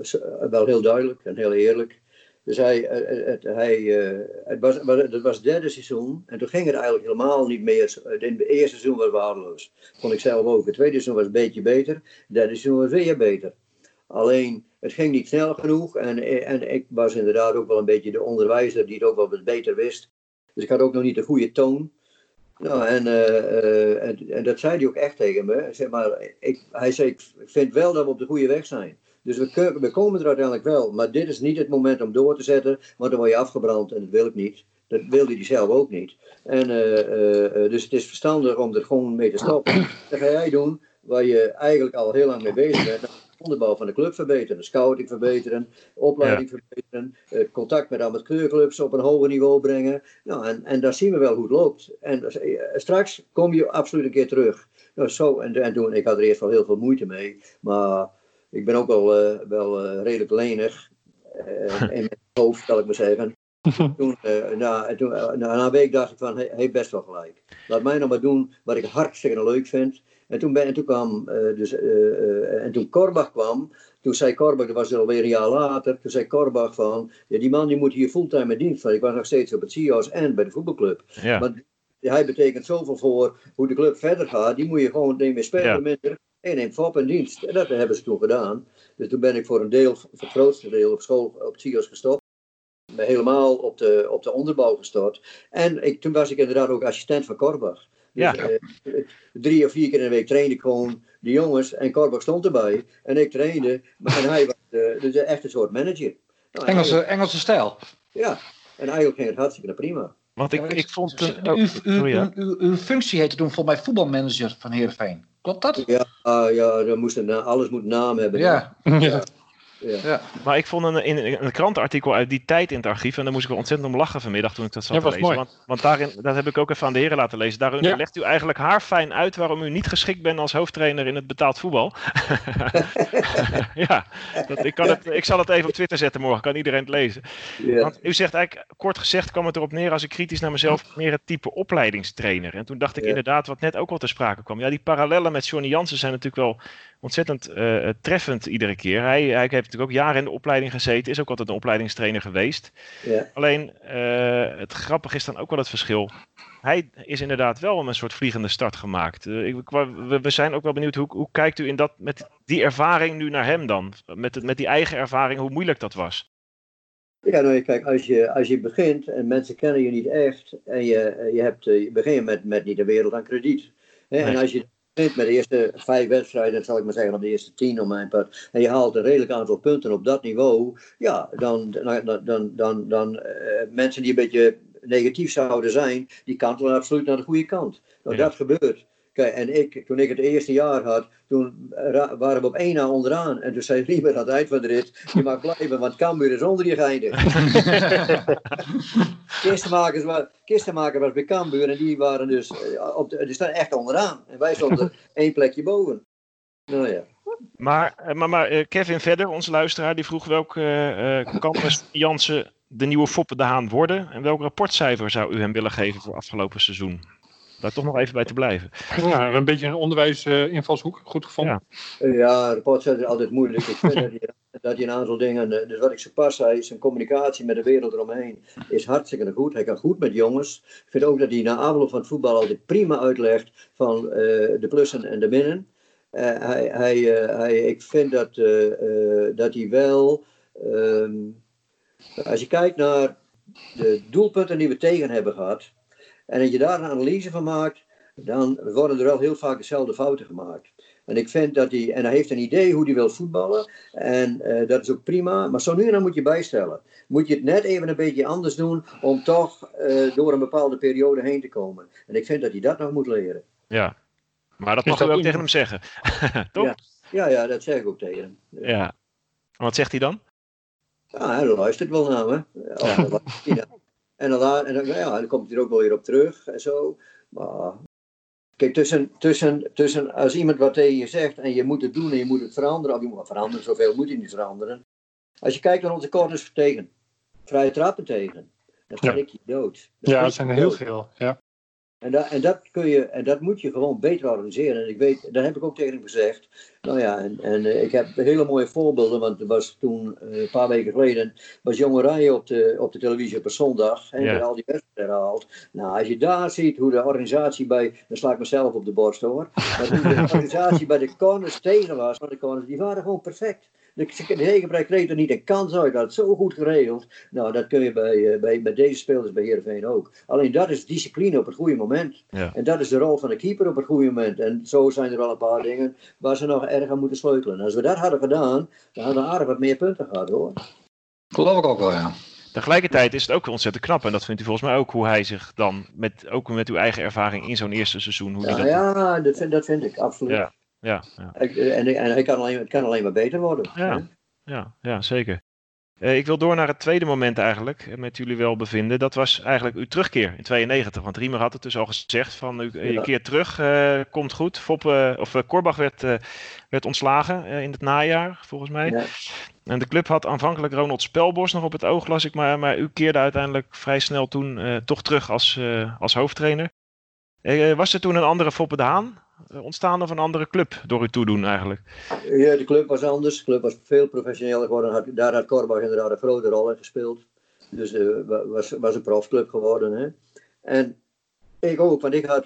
wel heel duidelijk en heel eerlijk. Dus hij, uh, het, hij, uh, het, was, het was het derde seizoen en toen ging het eigenlijk helemaal niet meer. Het eerste seizoen was waardeloos. Vond ik zelf ook. Het tweede seizoen was een beetje beter. Het derde seizoen was weer beter. Alleen, het ging niet snel genoeg en, en ik was inderdaad ook wel een beetje de onderwijzer die het ook wel wat beter wist. Dus ik had ook nog niet de goede toon. Nou, en, uh, uh, en, en dat zei hij ook echt tegen me. Zeg maar, ik, hij zei, ik vind wel dat we op de goede weg zijn. Dus we, we komen er uiteindelijk wel. Maar dit is niet het moment om door te zetten, want dan word je afgebrand en dat wil ik niet. Dat wilde hij zelf ook niet. En, uh, uh, dus het is verstandig om er gewoon mee te stoppen. Dat ga jij doen waar je eigenlijk al heel lang mee bezig bent. De onderbouw van de club verbeteren, de scouting verbeteren, opleiding ja. verbeteren, uh, contact met amateurclubs op een hoger niveau brengen. Nou, en, en daar zien we wel hoe het loopt. En uh, straks kom je absoluut een keer terug. Nou, zo, en, en toen, ik had er eerst wel heel veel moeite mee, maar ik ben ook wel, uh, wel uh, redelijk lenig uh, in mijn hoofd, zal ik maar zeggen. Toen, uh, na, toen, uh, na, na een week dacht ik van, hij heeft best wel gelijk. Laat mij nou maar doen wat ik hartstikke leuk vind. En toen, ben, en toen kwam, uh, dus, uh, uh, en toen Korbach kwam, toen zei Korbach, dat was alweer een jaar later, toen zei Korbach van, ja, die man die moet hier fulltime in dienst van. Ik was nog steeds op het C I O S en bij de voetbalclub. Ja. Want hij betekent zoveel voor hoe de club verder gaat, die moet je gewoon nemen spelen ja. minder. En neemt Fop in dienst. En dat hebben ze toen gedaan. Dus toen ben ik voor een deel, voor het grootste deel op school, op het C I O S gestopt. me helemaal op de, op de onderbouw gestort. En ik, toen was ik inderdaad ook assistent van Korbach. Dus Ja. uh, drie of vier keer in de week trainde ik gewoon de jongens en Korbach stond erbij. En ik trainde, maar en hij was de, dus echt een soort manager. Nou, Engelse, Engelse stijl. Ja, en eigenlijk ging het hartstikke prima. Want ik, Ja, ik vond... u, Uh, u, u, oh, ja. uw, uw functie heette toen volgens mij voetbalmanager van Heerenveen. Klopt dat? Ja, uh, ja dan moest een, alles moet een naam hebben. Ja. Ja. Ja. Ja. Maar ik vond een, in, in een krantenartikel uit die tijd in het archief, en daar moest ik wel ontzettend om lachen vanmiddag toen ik dat zat Ja, te was lezen. mooi. Want, want daarin, dat heb ik ook even aan de heren laten lezen. Daarin Ja. legt u eigenlijk haarfijn uit waarom u niet geschikt bent als hoofdtrainer in het betaald voetbal. Ja, dat, ik, kan het, ik zal het even op Twitter zetten morgen, kan iedereen het lezen. Ja. Want u zegt eigenlijk, kort gezegd kwam het erop neer als ik kritisch naar mezelf, meer het type opleidingstrainer. En toen dacht ik Ja. inderdaad, wat net ook al ter sprake kwam. Ja, die parallellen met Johnny Jansen zijn natuurlijk wel ontzettend uh, treffend iedere keer. Hij, hij heeft natuurlijk ook jaren in de opleiding gezeten, is ook altijd een opleidingstrainer geweest. Ja. Alleen, uh, het grappige is dan ook wel het verschil. Hij is inderdaad wel een soort vliegende start gemaakt. Uh, ik, we, we zijn ook wel benieuwd, hoe, hoe kijkt u in dat, met die ervaring nu naar hem dan? Met, het, met die eigen ervaring, hoe moeilijk dat was? Ja, nou kijk, als je, als je begint en mensen kennen je niet echt en je, je, hebt, je begint met, met niet de wereld aan krediet. Hè? Nee. En als je begint met de eerste vijf wedstrijden, zal ik maar zeggen, op de eerste tien om mijn part, en je haalt een redelijk aantal punten op dat niveau, ja, dan, dan, dan, dan, dan, dan uh, mensen die een beetje negatief zouden zijn, die kantelen absoluut naar de goede kant. Nou, Ja. dat gebeurt. Kijk, en ik, toen ik het eerste jaar had, toen ra- waren we op één na onderaan. En toen zei Riemer aan het eind van de rit, je mag blijven, want Cambuur is onder je geëindigd. Kistenmakers was, kistenmaker was bij Cambuur en die waren dus, uh, op de, die staan echt onderaan. En wij stonden één plekje boven. Nou ja. Maar, maar, maar uh, Kevin verder, onze luisteraar, die vroeg welke uh, kan Jansen de nieuwe Foppe de Haan worden? En welk rapportcijfer zou u hem willen geven voor afgelopen seizoen? Daar toch nog even bij te blijven. Ja, een beetje een onderwijsinvalshoek, uh, goed gevonden. Ja, Uh, ja, rapportcijfer is altijd moeilijk. Ik vind dat hij, dat hij een aantal dingen, dus wat ik zo pas zei, zijn communicatie met de wereld eromheen is hartstikke goed. Hij kan goed met jongens. Ik vind ook dat hij na afloop van het voetbal altijd prima uitlegt van uh, de plussen en de minnen. Uh, hij, hij, uh, hij, ik vind dat, uh, uh, dat hij wel, um, als je kijkt naar de doelpunten die we tegen hebben gehad, en als je daar een analyse van maakt, dan worden er wel heel vaak dezelfde fouten gemaakt. En ik vind dat hij, en hij heeft een idee hoe hij wil voetballen, en uh, dat is ook prima, maar zo nu en dan moet je bijstellen. Moet je het net even een beetje anders doen, om toch uh, door een bepaalde periode heen te komen. En ik vind dat hij dat nog moet leren. ja. Maar dat Is mag dat u ook in- tegen hem zeggen. Toch? Ja. Ja, ja, dat zeg ik ook tegen hem. Ja. En wat zegt hij dan? Ja, hij luistert wel naar me. Ja, dat luistert hij dan. En, dan, la- en dan, ja, dan komt hij er ook wel weer op terug en zo. Maar kijk, tussen, tussen, tussen als iemand wat tegen je zegt en je moet het doen en je moet het veranderen, of je moet het veranderen, zoveel moet hij niet veranderen. Als je kijkt naar onze corners tegen, vrije trappen tegen, dan Ja. schrik je dood. Dan Ja, schrik dat zijn je er heel dood. veel. Ja. En, da, en, dat kun je, en dat moet je gewoon beter organiseren. En ik weet, dat heb ik ook tegen hem gezegd. Nou ja, en, en uh, ik heb hele mooie voorbeelden, want er was toen, uh, een paar weken geleden, was Jong Oranje op de, op de televisie op een zondag. En Ja. werd al die wedstrijden herhaald. Nou, als je daar ziet hoe de organisatie bij, dan sla ik mezelf op de borst hoor. Maar hoe de organisatie bij de corners tegen was, want de corners, die waren gewoon perfect. De, de Hegenbrecht kreeg er niet een kans uit, dat had zo goed geregeld. Nou, dat kun je bij, uh, bij, bij deze spelers bij Heerenveen ook. Alleen dat is discipline op het goede moment. Ja. En dat is de rol van de keeper op het goede moment. En zo zijn er wel een paar dingen waar ze nog erg aan moeten sleutelen. En als we dat hadden gedaan, dan hadden we aardig wat meer punten gehad hoor. Geloof ik ook wel, ja. Tegelijkertijd is het ook ontzettend knap. En dat vindt u volgens mij ook hoe hij zich dan, met, ook met uw eigen ervaring in zo'n eerste seizoen, hoe Ja, hij dat ja dat, vind, dat vind ik, absoluut. Ja. Ja, ja. Ik- En, en hij kan alleen, het kan alleen maar beter worden. Ja. hè? Ja, ja, zeker. Uh, ik wil door naar het tweede moment eigenlijk, uh, met jullie welbevinden. Dat was eigenlijk uw terugkeer in tweeënnegentig. Want Riemer had het dus al gezegd van u, uh, je Ja. keert terug, uh, komt goed. Foppe, of uh, Korbach werd, uh, werd ontslagen uh, in het najaar, volgens mij. Ja. En de club had aanvankelijk Ronald Spelbos nog op het oog, las ik. Maar, maar u keerde uiteindelijk vrij snel toen uh, toch terug als, uh, als hoofdtrainer. Uh, was er toen een andere Foppe de Haan uh, ontstaan of een andere club door uw toedoen eigenlijk? Ja, de club was anders. De club was veel professioneler geworden. Had, daar had Korbach inderdaad een grote rol in gespeeld. Dus het uh, was, was een profclub geworden. Hè? En ik ook, want ik had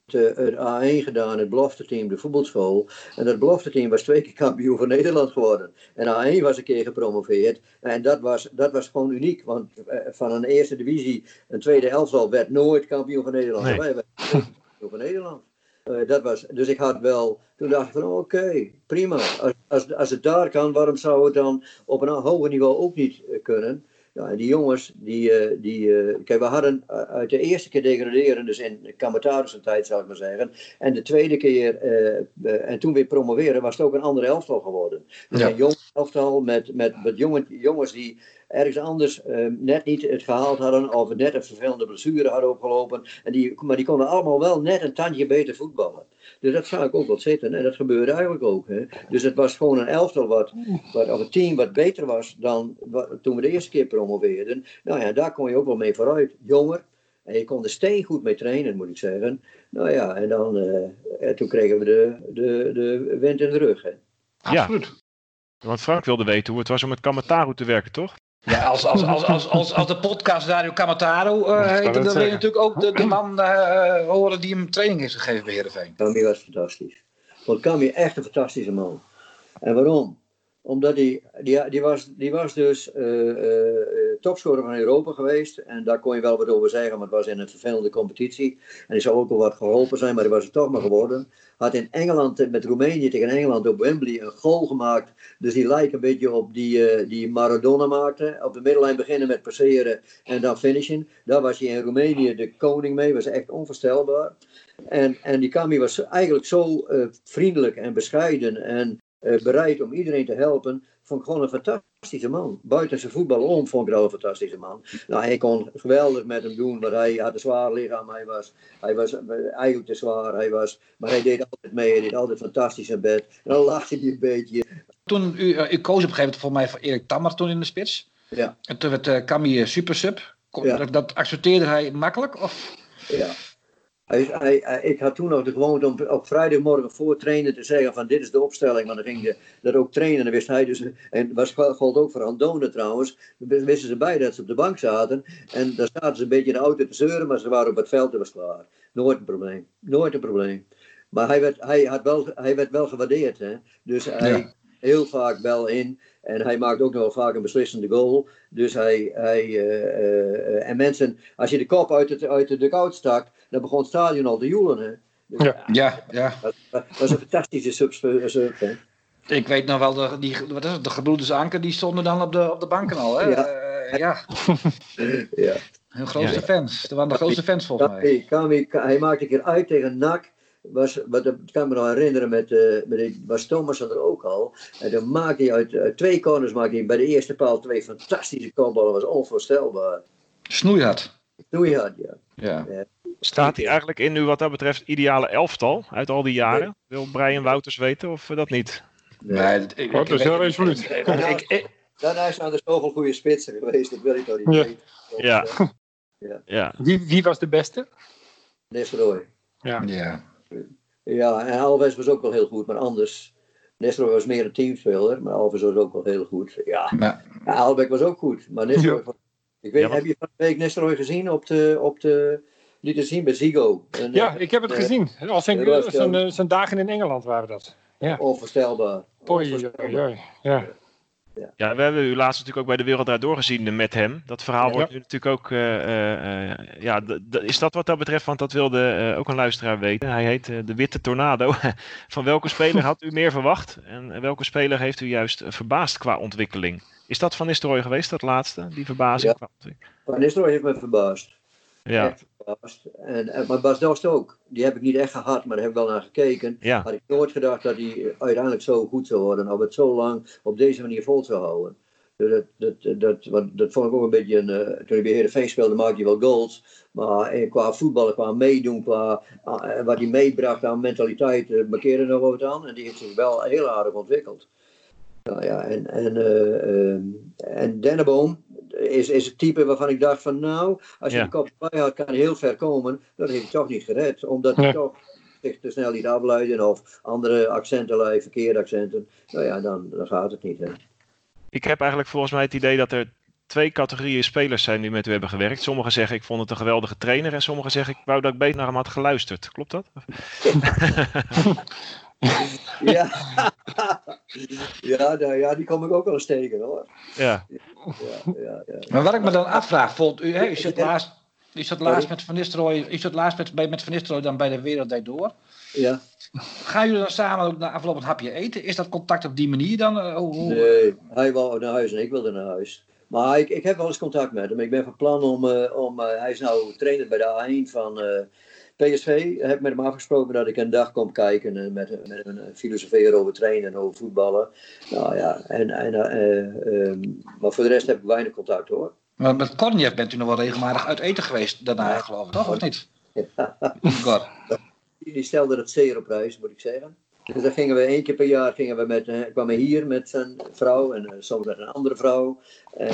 uh, het A één gedaan, het belofteteam, de voetbalschool. En dat belofteteam was twee keer kampioen van Nederland geworden. En A één was een keer gepromoveerd. En dat was, dat was gewoon uniek, want uh, van een eerste divisie, een tweede elftal, werd nooit kampioen van Nederland. Nee. Wij werden kampioen van Nederland. Uh, dat was, dus ik had wel, toen dacht ik van oké, okay, prima. Als, als, als het daar kan, waarom zou het dan op een hoger niveau ook niet uh, kunnen? Ja, en die jongens, die, uh, die uh, kijk, we hadden uh, uit de eerste keer degraderen, dus in Kamataris tijd zou ik maar zeggen. En de tweede keer, uh, uh, en toen weer promoveren, was het ook een andere elftal geworden. Dus ja. Een jong elftal met, met, met jongen, jongens die ergens anders uh, net niet het gehaald hadden, of net een vervelende blessure hadden opgelopen. En die, maar die konden allemaal wel net een tandje beter voetballen. Dus dat zou ik ook wel zitten. En dat gebeurde eigenlijk ook. Hè. Dus het was gewoon een elftal wat, wat, of een team wat beter was dan wat, toen we de eerste keer promoveerden. Nou ja, daar kon je ook wel mee vooruit. Jonger. En je kon er steen goed mee trainen, moet ik zeggen. Nou ja, en dan uh, en toen kregen we de, de, de wind in de rug. Hè. Absoluut. Ja, want Frank wilde weten hoe het was om met Kamataru te werken, toch? Ja, als, als, als, als, als, als de podcast Dario Kamataru uh, heet, dan wil je natuurlijk ook de, de man uh, horen die hem training heeft gegeven bij Heerenveen. Camille was fantastisch. Want Camille echt een fantastische man. En waarom? Omdat hij, die, die, was, die was dus uh, uh, topscorer van Europa geweest. En daar kon je wel wat over zeggen, maar het was in een vervelende competitie. En die zou ook wel wat geholpen zijn, maar die was het toch maar geworden. Had in Engeland, met Roemenië tegen Engeland op Wembley, een goal gemaakt. Dus die lijkt een beetje op die, uh, die Maradona maakte. Op de middenlijn beginnen met passeren en dan finishen. Daar was hij in Roemenië de koning mee, was echt onvoorstelbaar. En, en die Camille was eigenlijk zo uh, vriendelijk en bescheiden en uh, bereid om iedereen te helpen. Vond ik gewoon een fantastische man. Buiten zijn voetbal om vond ik wel een fantastische man. Nou, hij kon geweldig met hem doen, maar hij had een zwaar lichaam. Hij was, hij was eigenlijk te zwaar. Hij was, maar hij deed altijd mee. Hij deed altijd fantastisch in bed. En dan lachte hij een beetje. Toen u, uh, u koos op een gegeven moment voor mij voor Erik Tammer toen in de spits. Ja. En toen werd uh, Camille supersub. Ja. Dat, dat accepteerde hij makkelijk? Of? Ja. Hij, hij, hij, ik had toen nog de gewoonte om op vrijdagmorgen voor trainen te zeggen van dit is de opstelling, maar dan ging je dat ook trainen. Dan wist hij dus, en dat gold ook voor Andone trouwens, wisten ze beide dat ze op de bank zaten. En dan zaten ze een beetje in de auto te zeuren, maar ze waren op het veld en was klaar. Nooit een probleem, nooit een probleem. Maar hij werd, hij had wel, hij werd wel gewaardeerd, hè. Dus hij ja. heel vaak bel in. En hij maakt ook nog wel vaak een beslissende goal. Dus hij, hij uh, uh, en mensen, als je de kop uit, het, uit de dugout stak, dan begon het stadion al te joelen. Hè. Dus, ja, ja. ja. Dat, dat was een fantastische sub. sub hè. Ik weet nog wel, de, die, wat is het, de gebroeders Anker, die stonden dan op de, op de banken al. Hè? Ja. Uh, ja. ja. Hun grootste ja. fans. Dat waren de grootste fans volgens mij. Hij, hij maakte een keer uit tegen N A C. Was, wat, dat kan me nog herinneren, met, uh, met, was Thomas er ook al. En dan maakte hij uit, uit twee corners maakte hij bij de eerste paal twee fantastische kopballen. Dat was onvoorstelbaar. Snoeihard. Snoeihard, ja. ja. ja. Staat hij eigenlijk in nu wat dat betreft ideale elftal uit al die jaren? Nee. Wil Brian Wouters weten of dat niet? Nee, nee dat, ik, dat is heel resoluut. Daarna zijn er zoveel goede spitsen geweest, dat wil ik toch niet ja. weten. Ja. Ja. Ja. Wie, wie was de beste? Nestroy. Ja. ja. Ja, en Alves was ook wel heel goed, maar anders. Nestroy was meer een teamspeler, maar Alves was ook wel heel goed. Ja, ja. ja Albeck was ook goed, maar Nestroy... Ja. Ik weet, ja, maar... Heb je van de week Nestroy gezien op de... Op de lieten zien bij Ziggo? En, ja, ik heb het uh, gezien. Al zijn, uh, zijn, uh, zijn dagen in Engeland waren dat. Ja. Onvoorstelbaar. Onvoorstelbaar. Oei, oei, ja. Ja. ja, we hebben u laatst natuurlijk ook bij de Wereld Draait Door gezien met hem. Dat verhaal ja. wordt nu natuurlijk ook... Uh, uh, ja, d- d- is dat wat dat betreft? Want dat wilde uh, ook een luisteraar weten. Hij heet uh, de Witte Tornado. Van welke speler had u meer verwacht? En welke speler heeft u juist uh, verbaasd qua ontwikkeling? Is dat Van Nistelrooy geweest, dat laatste? Die verbazing ja. qua ontwikkeling? Van Nistelrooy heeft me verbaasd. Ja. Echt verbaasd. En, en, maar Bas Dost ook. Die heb ik niet echt gehad, maar daar heb ik wel naar gekeken. Ja. Had ik nooit gedacht dat hij uiteindelijk zo goed zou worden. Of het zo lang op deze manier vol zou houden. Dat, dat, dat, dat, dat vond ik ook een beetje een... Uh, toen hij bij Heerenveen speelde, maakte hij wel goals. Maar eh, qua voetballen, qua meedoen, qua uh, wat hij meebracht aan mentaliteit, uh, markeerde er nog wat aan. En die heeft zich wel heel aardig ontwikkeld. Nou ja, en, en, uh, uh, en Denneboom is, is het type waarvan ik dacht van nou, als je ja. de kop bij had, kan hij heel ver komen. Dat heeft hij toch niet gered, omdat hij ja. toch zich te snel liet afleiden of andere accenten lei, verkeerde accenten. Nou ja, dan, dan gaat het niet. Hè. Ik heb eigenlijk volgens mij het idee dat er twee categorieën spelers zijn die met u hebben gewerkt. Sommigen zeggen ik vond het een geweldige trainer en sommigen zeggen ik wou dat ik beter naar hem had geluisterd. Klopt dat? Ja. Ja, nou, ja, die kom ik ook wel eens tegen hoor. Ja. Ja, ja, ja. Maar wat ik me dan afvraag, volgt u, hè, u zat laatst, u zat laatst met Van Nistelrooy, u zat laatst met, bij, met Van Nistelrooy dan bij de Wereld Draait Door. Ja. Gaan jullie dan samen ook na afloop een hapje eten? Is dat contact op die manier dan? Uh, hoe, hoe... Nee, hij wou naar huis en ik wilde naar huis. Maar ik, ik heb wel eens contact met hem. Ik ben van plan om, uh, om uh, hij is nou trainer bij de A één van uh, P S V. Ik heb met hem afgesproken dat ik een dag kom kijken en met, met hem uh, filosoferen over trainen en over voetballen. Nou ja, en, en, uh, uh, maar voor de rest heb ik weinig contact hoor. Maar met Korniev bent u nog wel regelmatig uit eten geweest daarna, geloof ik, toch? Of niet? Ja. God. Die stelde dat zeer op prijs, moet ik zeggen. Dus dan gingen we één keer per jaar, gingen we met, uh, kwamen we hier met zijn vrouw en uh, soms met een andere vrouw. En,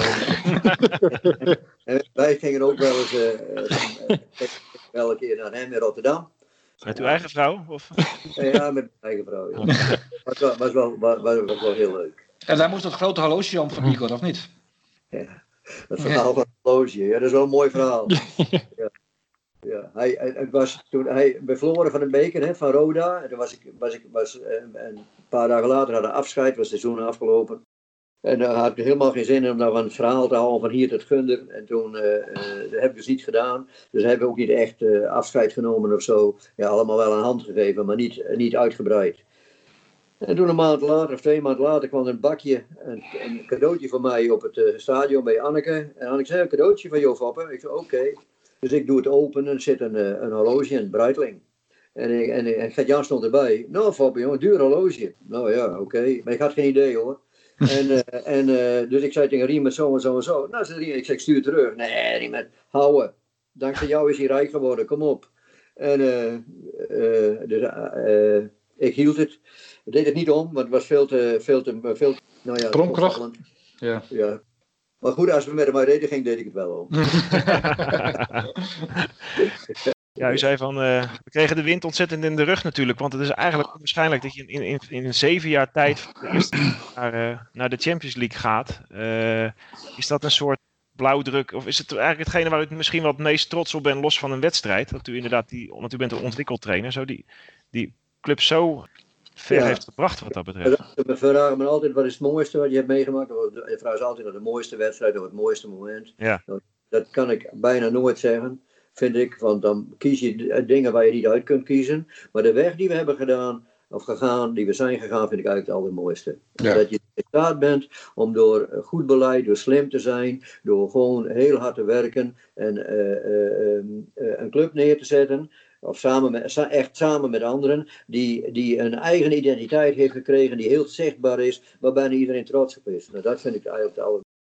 en wij gingen ook wel eens uh, uh, wel een keer naar hem in Rotterdam. Met uw eigen vrouw? Of? Ja, met mijn eigen vrouw. Ja. Was, wel, was, wel, was, was wel heel leuk. En daar moest dat grote horloge om van Igor, of niet? Ja, dat verhaal van het horloge, ja, dat is wel een mooi verhaal. Ja. Ja, hij, hij, was toen hij bij verloren van een beker hè, van Roda. En toen was ik, was ik was, en, en een paar dagen later hadden we afscheid, was het seizoen afgelopen. En dan had ik helemaal geen zin om nou van het verhaal te houden van hier tot Gunder. En toen uh, uh, dat heb ik dus niet gedaan. Dus hebben we ook niet echt uh, afscheid genomen of zo. Ja, allemaal wel een hand gegeven, maar niet, uh, niet uitgebreid. En toen een maand later, of twee maanden later, kwam er een bakje, een, een cadeautje van mij op het uh, stadion bij Anneke. En Anneke zei, een cadeautje van Jo Foppe. Ik zei, oké. Okay. Dus ik doe het open en er zit een, een horloge en een Breitling. En, ik, en, en Gert-Jan stond erbij. Nou Fabio, jongen, duur horloge. Nou ja, oké. Okay. Maar ik had geen idee hoor. En, uh, en, uh, dus ik zei tegen Riemet zo en zo en zo. Nou, zei Riemet, ik zeg stuur terug. Nee, Riemet, houden. Dankzij jou is hij rijk geworden, kom op. En uh, uh, dus, uh, uh, ik hield het. Ik deed het niet om, want het was veel te... Veel te, veel te nou ja, Promkracht. Ja. Ja. Maar goed, als we met hem uit eten gingen, deed ik het wel om. Ja, u zei van, uh, we kregen de wind ontzettend in de rug natuurlijk. Want het is eigenlijk onwaarschijnlijk dat je in, in, in een zeven jaar tijd naar, uh, naar de Champions League gaat. Uh, is dat een soort blauwdruk? Of is het eigenlijk hetgene waar u misschien wel het meest trots op bent, los van een wedstrijd? Dat u inderdaad, die, want u bent een ontwikkeltrainer, zo die, die club zo ver ja. heeft gebracht wat dat betreft. We vragen me altijd, wat is het mooiste wat je hebt meegemaakt? Je vraagt altijd naar de mooiste wedstrijd of het mooiste moment. Ja. Dat kan ik bijna nooit zeggen, vind ik. Want dan kies je dingen waar je niet uit kunt kiezen. Maar de weg die we hebben gedaan, of gegaan, die we zijn gegaan, vind ik eigenlijk het allermooiste. Ja. Dat je in staat bent om door goed beleid, door slim te zijn, door gewoon heel hard te werken en uh, uh, uh, een club neer te zetten. Of samen met, echt samen met anderen, die, die een eigen identiteit heeft gekregen, die heel zichtbaar is, waar bijna iedereen trots op is. Nou, dat vind ik eigenlijk het aller.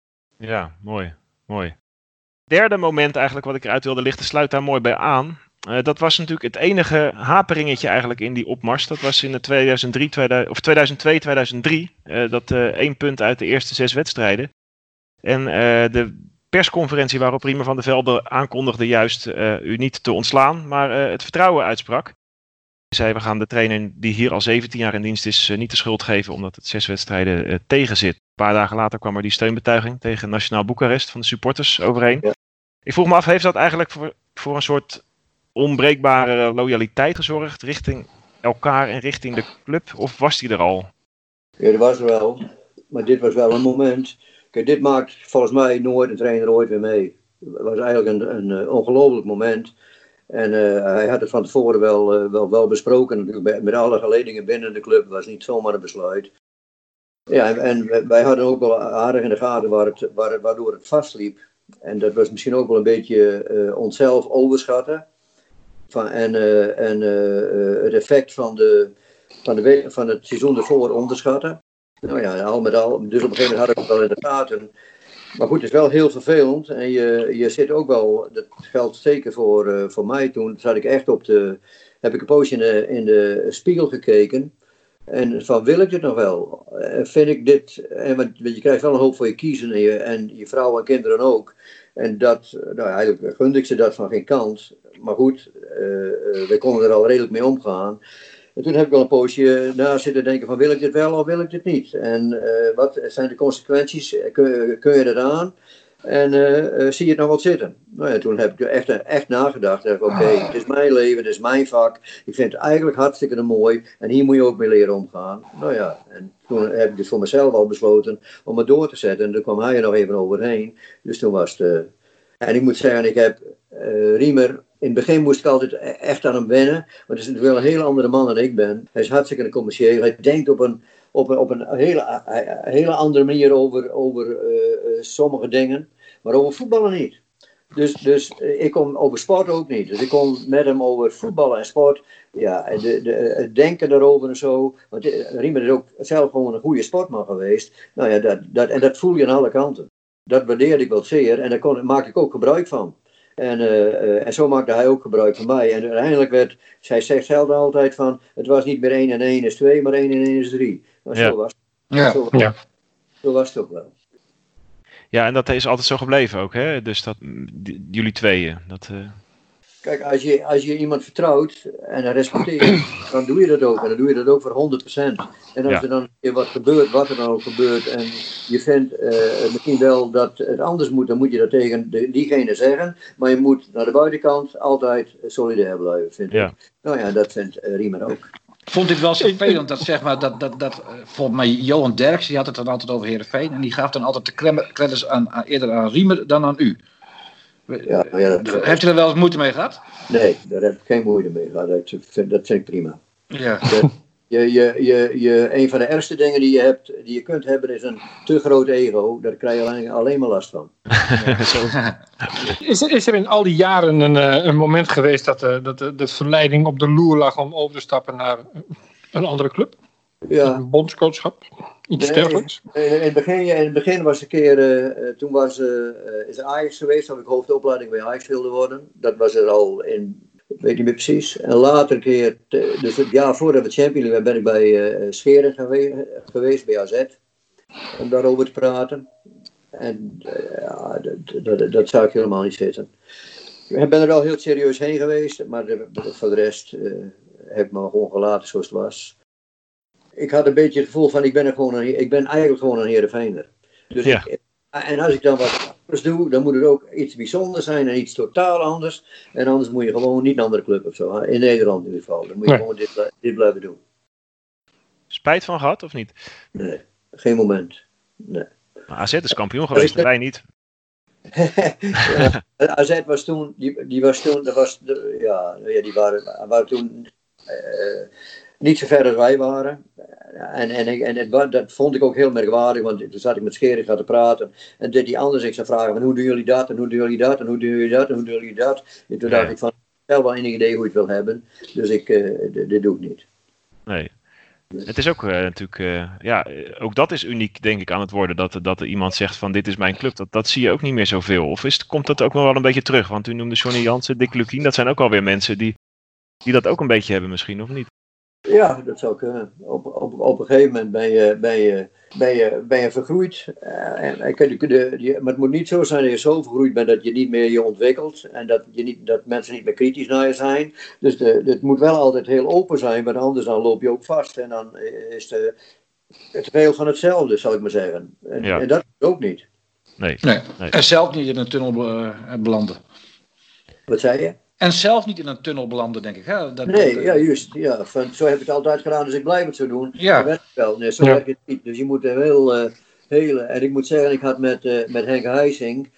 Ja, mooi, mooi. Derde moment eigenlijk wat ik eruit wilde lichten, sluit daar mooi bij aan. Uh, dat was natuurlijk het enige haperingetje eigenlijk in die opmars. Dat was in de tweeduizend drie, tweeduizend, of tweeduizend twee tweeduizend drie. Uh, dat uh, één punt uit de eerste zes wedstrijden. En uh, de persconferentie waarop Riemer van der Velde aankondigde juist uh, u niet te ontslaan, maar uh, het vertrouwen uitsprak. Hij zei, we gaan de trainer die hier al zeventien jaar in dienst is uh, niet de schuld geven omdat het zes wedstrijden uh, tegen zit. Een paar dagen later kwam er die steunbetuiging tegen Nationaal Boekarest van de supporters overheen. Ja. Ik vroeg me af, heeft dat eigenlijk voor, voor een soort onbreekbare loyaliteit gezorgd richting elkaar en richting de club? Of was die er al? Ja, dat was er wel. Maar dit was wel een moment. Kijk, dit maakt volgens mij nooit een trainer ooit weer mee. Het was eigenlijk een, een, een ongelooflijk moment. En uh, hij had het van tevoren wel, uh, wel, wel besproken. Natuurlijk met alle geledingen binnen de club. Het was niet zomaar een besluit. Ja, en, en wij hadden ook wel aardig in de gaten waar het, waar, waardoor het vastliep. En dat was misschien ook wel een beetje uh, onszelf overschatten. Van, en uh, en uh, het effect van, de, van, de, van het seizoen ervoor onderschatten. Nou ja, al met al. Dus op een gegeven moment had ik het wel in de gaten. Maar goed, het is wel heel vervelend. En je, je zit ook wel, dat geldt zeker voor, uh, voor mij toen. Toen zat ik echt op de, heb ik een poosje in de, in de spiegel gekeken. En van, wil ik dit nog wel? En vind ik dit, en want je krijgt wel een hoop voor je kiezen en je, en je vrouw en kinderen ook. En dat, nou eigenlijk gunde ik ze dat van geen kant. Maar goed, uh, uh, we konden er al redelijk mee omgaan. En toen heb ik wel een poosje na zitten denken van, wil ik dit wel of wil ik dit niet? En uh, wat zijn de consequenties? Kun, kun je dat aan? En uh, uh, zie je het nog wat zitten? Nou ja, toen heb ik echt, echt nagedacht. Oké, okay, het is mijn leven, het is mijn vak. Ik vind het eigenlijk hartstikke mooi. En hier moet je ook mee leren omgaan. Nou ja, en toen heb ik dus voor mezelf al besloten om het door te zetten. En daar kwam hij er nog even overheen. Dus toen was het... Uh, en ik moet zeggen, ik heb uh, Riemer... In het begin moest ik altijd echt aan hem wennen. Want het is natuurlijk wel een heel andere man dan ik ben. Hij is hartstikke commercieel. Hij denkt op een... Op een, op een hele, hele andere manier over, over uh, uh, sommige dingen, maar over voetballen niet. Dus, dus uh, ik kom over sport ook niet. Dus ik kom met hem over voetballen en sport. Ja, de, de, het denken daarover en zo. Want Riemer is ook zelf gewoon een goede sportman geweest. Nou ja, dat, dat, en dat voel je aan alle kanten. Dat waardeerde ik wel zeer en daar kon, maakte ik ook gebruik van. En, uh, uh, en zo maakte hij ook gebruik van mij. En uiteindelijk werd, zij zegt zelf altijd van, het was niet meer één en één is twee, maar één en één is drie. Maar ja. zo was het. Ja. Zo, Ja. zo was het ook wel. Ja, en dat is altijd zo gebleven ook, hè? Dus dat, die, jullie tweeën. Dat, uh... Kijk, als je, als je iemand vertrouwt en respecteert, dan doe je dat ook. En dan doe je dat ook voor honderd procent. En als Ja. er dan een keer wat gebeurt, wat er dan ook gebeurt, en je vindt uh, misschien wel dat het anders moet, dan moet je dat tegen de, diegene zeggen. Maar je moet naar de buitenkant altijd solidair blijven, vind Ja. ik. Nou ja, dat vindt uh, Riemer ook. Vond ik wel zo vervelend dat, zeg maar, dat, dat, dat uh, volgens mij Johan Derks, die had het dan altijd over Heerenveen. En die gaf dan altijd de credits aan, aan, eerder aan Riemer dan aan u. Ja, ja, dat, Heeft u er wel eens moeite mee gehad? Nee, daar heb ik geen moeite mee gehad. Dat vind, dat vind ik prima. Ja. Dat, je, je, je, je, een van de ergste dingen die je, hebt, die je kunt hebben is een te groot ego. Daar krijg je alleen, alleen maar last van. is, er, is er in al die jaren een, een moment geweest dat, de, dat de, de verleiding op de loer lag om over te stappen naar een andere club? Ja. Een bondscoachschap? Iets Nee, dergelijks? in, in, het begin, in het begin was een keer, uh, toen was uh, is Ajax geweest, dat ik hoofdopleiding bij Ajax wilde worden. Dat was er al in, ik weet niet meer precies. En later een keer, te, dus het jaar voordat we Champions League ben ik bij uh, Scheren gewe- geweest, bij A Z. Om daarover te praten. En uh, ja, dat, dat, dat, dat zou ik helemaal niet zitten. Ik ben er wel heel serieus heen geweest, maar de, de, voor de rest uh, heb ik me gewoon gelaten zoals het was. Ik had een beetje het gevoel van, ik ben, er gewoon een, ik ben eigenlijk gewoon een Heerenveener. Dus Ja. ik, en als ik dan wat anders doe, dan moet het ook iets bijzonders zijn en iets totaal anders. En anders moet je gewoon niet een andere club of zo. In Nederland in ieder geval. Dan moet je Nee. gewoon dit, dit blijven doen. Spijt van gehad, of niet? Nee, geen moment. Nee. Maar A Z is kampioen geweest, ik- wij niet. Ja, A Z was toen, die, die was toen, dat was, de, ja, ja, die waren, waren toen uh, niet zo ver als wij waren. En, en, en het, wa- dat vond ik ook heel merkwaardig, want toen zat ik met Schering te praten. En deed die anders ik zou vragen, van, hoe doen jullie dat, en hoe doen jullie dat, en hoe doen jullie dat, en hoe doen jullie dat. En toen Ja. dacht ik van, ik heb wel enig idee hoe je het wil hebben. Dus ik, uh, dit, dit doe ik niet. Nee. Het is ook uh, natuurlijk, uh, ja, uh, ook dat is uniek denk ik aan het worden. Dat, dat er iemand zegt van dit is mijn club. Dat, dat zie je ook niet meer zoveel. Of is, het- komt dat ook nog wel een beetje terug? Want u noemde Johnny Jansen, Dick Lukien. Dat zijn ook alweer mensen die, die dat ook een beetje hebben misschien, of niet? Ja, dat zou kunnen. Op, op, op een gegeven moment ben je, ben je, ben je, ben je vergroeid. Uh, en, en, kun je- kun je- je- maar het moet niet zo zijn dat je zo vergroeid bent dat je niet meer je ontwikkelt. En dat, je niet, dat mensen niet meer kritisch naar je zijn. Dus de, het moet wel altijd heel open zijn, want anders dan loop je ook vast. En dan is de, het veel van hetzelfde, zal ik maar zeggen. En, Ja. en dat is ook niet. Nee. Nee. Nee. En zelf niet in een tunnel uh, belanden. Wat zei je? En zelf niet in een tunnel belanden, denk ik. Hè? Dat, Nee, dat, ja, juist. Ja, van, zo heb ik het altijd gedaan, dus ik blijf het zo doen. Ja. Dat werkt wel. Nee, zo Ja. werkt het niet. Dus je moet een heel, uh, heel... En ik moet zeggen, ik had met, uh, met Henk Huizing,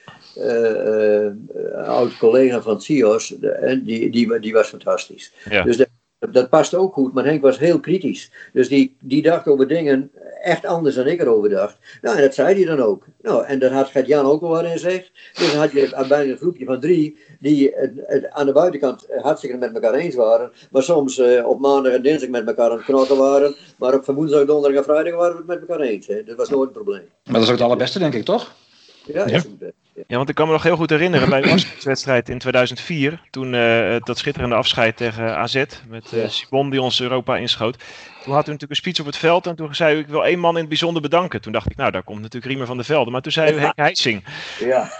uh, uh, oud collega van C I O S, en die, die, die was fantastisch. Ja. Dus dat, dat past ook goed, maar Henk was heel kritisch. Dus die, die dacht over dingen echt anders dan ik erover dacht. Nou, en dat zei hij dan ook. Nou, en daar had Gert-Jan ook al wat in gezegd. Dus dan had je bijna een groepje van drie die uh, uh, aan de buitenkant hartstikke met elkaar eens waren, maar soms uh, op maandag en dinsdag met elkaar aan het knokken waren, maar op woensdag, donderdag en vrijdag waren we het met elkaar eens. Hè. Dat was nooit een probleem. Maar dat is ook het allerbeste, denk ik, toch? Ja, Ja. is goed, hè. Ja. Ja, want ik kan me nog heel goed herinneren bij de afscheidswedstrijd in tweeduizend vier. Toen uh, dat schitterende afscheid tegen A Z met uh, Ja. Simon die ons Europa inschoot. Toen had u natuurlijk een speech op het veld en toen zei u ik wil één man in het bijzonder bedanken. Toen dacht ik nou daar komt natuurlijk Riemer van der Velde. Maar toen zei u Henk Huizing. Ja.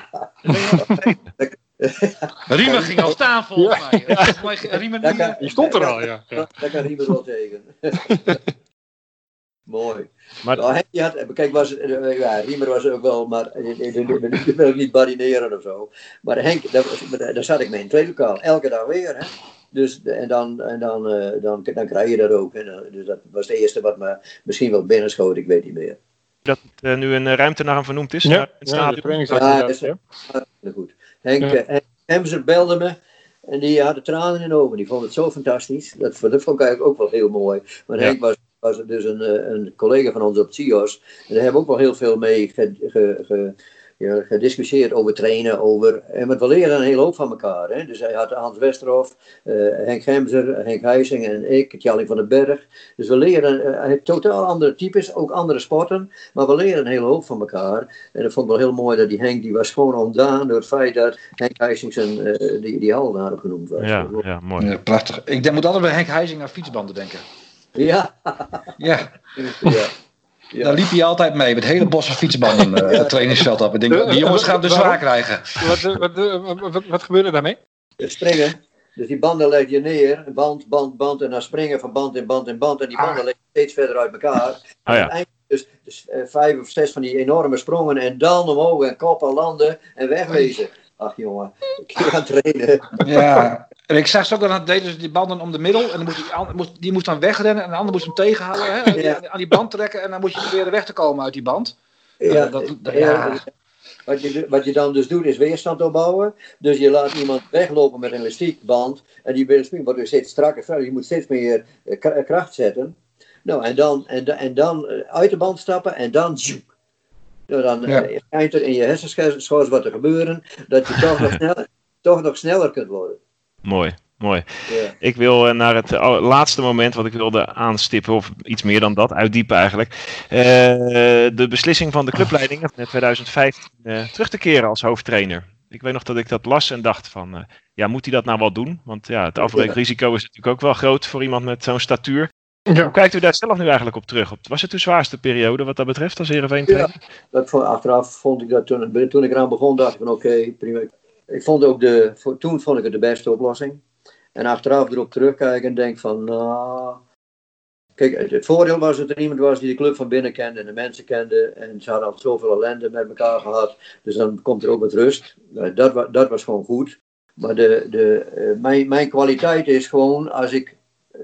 Riemer ging al staan volgens mij. Volgens mij Riemer Dat die, kan- uh, Die stond er al, ja. ja. Dat kan Riemer wel tegen. Mooi. Maar... Nou, Henk, had, kijk, was, ja, Riemer was ook wel, maar ik wil ook niet badineren of zo. Maar Henk, daar, daar zat ik mee in het tweede lokaal, elke dag weer. Hè? Dus, en dan, en dan, uh, dan, dan krijg je dat ook. Hè? Dus dat was het eerste wat me misschien wel binnenschoot, ik weet niet meer. Dat uh, nu een ruimte naar hem vernoemd is? Ja, het ja, de ja, dat is ja. goed. Henk, ja. Henk Hemser belde me. En die had de tranen in de ogen. Die vond het zo fantastisch. Dat, dat vond ik eigenlijk ook wel heel mooi. Maar ja. Henk was, was dus een, een collega van ons op C I O S. En daar hebben we ook wel heel veel mee ge, ge, ge, ja, gediscussieerd over trainen. Over, en we leren een hele hoop van elkaar. Hè? Dus hij had Hans Westerhof, uh, Henk Hemser, Henk Huizing en ik, Tjalling van den Berg. Dus we leren uh, totaal andere types, ook andere sporten. Maar we leren een hele hoop van elkaar. En dat vond ik wel heel mooi dat die Henk, die was gewoon ontdaan door het feit dat Henk Huizing zijn, uh, die, die hal naar genoemd was. Ja, ja, mooi. Ja, prachtig. Ik denk, moet altijd bij Henk Huizing aan fietsbanden denken. Ja. Ja. Ja. Ja. Daar liep hij altijd mee, met hele bossen fietsbanden uh, het trainingsveld op. Ik denk, die jongens gaan het dus zwaar krijgen. Wat, wat, wat, wat, wat gebeurde daarmee? Springen. Dus die banden leg je neer, band, band, band, en dan springen van band in band in band. En die banden ah. leg je steeds verder uit elkaar. Ah, ja. Uiteindelijk dus, dus uh, vijf of zes van die enorme sprongen en dan omhoog en koppen, landen en wegwezen. Ach jongen, ik ga trainen. Ja. En ik zag zo ook, dan deden ze die banden om de middel. En dan moest die, moest, die moest dan wegrennen en de ander moest hem tegenhouden. Hè, ja. Aan die band trekken en dan moest je proberen weg te komen uit die band. Ja, dat, dat, ja. Wat, je, wat je dan dus doet is weerstand opbouwen. Dus je laat iemand weglopen met een elastiekband. En die weerstand wordt dus steeds strakker. Je moet steeds meer kracht zetten. Nou, en dan, en, en dan uit de band stappen en dan... Nou, dan ja. uh, schijnt er in je hersenschors wat te gebeuren. Dat je toch nog sneller, toch nog sneller kunt worden. Mooi, mooi. Yeah. Ik wil uh, naar het uh, laatste moment wat ik wilde aanstippen, of iets meer dan dat, uitdiepen eigenlijk. Uh, de beslissing van de clubleiding in tweeduizend vijftien uh, terug te keren als hoofdtrainer. Ik weet nog dat ik dat las en dacht van, uh, ja, moet hij dat nou wel doen? Want ja, het afbreekrisico is natuurlijk ook wel groot voor iemand met zo'n statuur. Ja. Hoe kijkt u daar zelf nu eigenlijk op terug? Was het uw zwaarste periode wat dat betreft als Heerenveen trainer? Ja, dat vond, achteraf vond ik dat toen, toen ik eraan begon, dacht ik van oké, okay, prima. Ik vond ook de, voor, toen vond ik het de beste oplossing. En achteraf erop terugkijken en denk van, nou... Kijk, het, het voordeel was dat er iemand was die de club van binnen kende en de mensen kende. En ze hadden al zoveel ellende met elkaar gehad. Dus dan komt er ook wat rust. Dat, dat was gewoon goed. Maar de, de, uh, mijn, mijn kwaliteit is gewoon, als ik...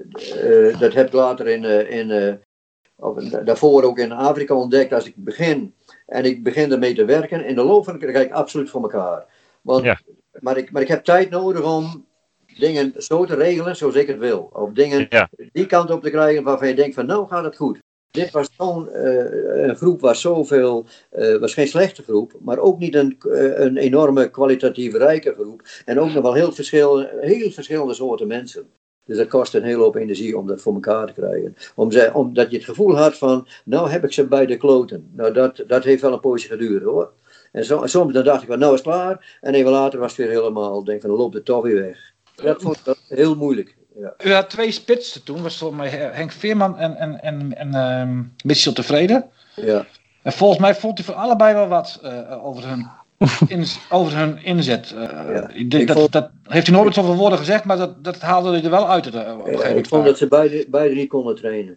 Uh, dat heb ik later in, uh, in uh, of, daarvoor ook in Afrika ontdekt. Als ik begin en ik begin ermee te werken, in de loop van de krijg ik absoluut voor elkaar. Want, ja. maar, ik, maar ik heb tijd nodig om dingen zo te regelen zoals ik het wil. Of dingen ja. die kant op te krijgen waarvan je denkt van nou gaat het goed. Dit was zo'n uh, een groep was zoveel, uh, was geen slechte groep, maar ook niet een, uh, een enorme kwalitatief rijke groep. En ook nog wel heel, verschil, heel verschillende soorten mensen. Dus dat kost een hele hoop energie om dat voor elkaar te krijgen. Om ze, omdat je het gevoel had van, nou heb ik ze bij de kloten. Nou dat, dat heeft wel een poosje geduurd hoor. En zo, soms dan dacht ik van, nou is het klaar. En even later was het weer helemaal, denk van, dan loopt het toch weer weg. Dat vond ik heel moeilijk. Ja. U had twee spitsen toen, was volgens mij Henk Veerman en, en, en, en uh, Mitchell Tevreden. Ja. En volgens mij vond u van allebei wel wat uh, over hun... In, over hun inzet. Uh, ja. dat, dat, vond, dat heeft hij nooit zoveel woorden gezegd, maar dat, dat haalde hij er wel uit. De, op ja, ik vond dat ze beide, beide niet konden trainen.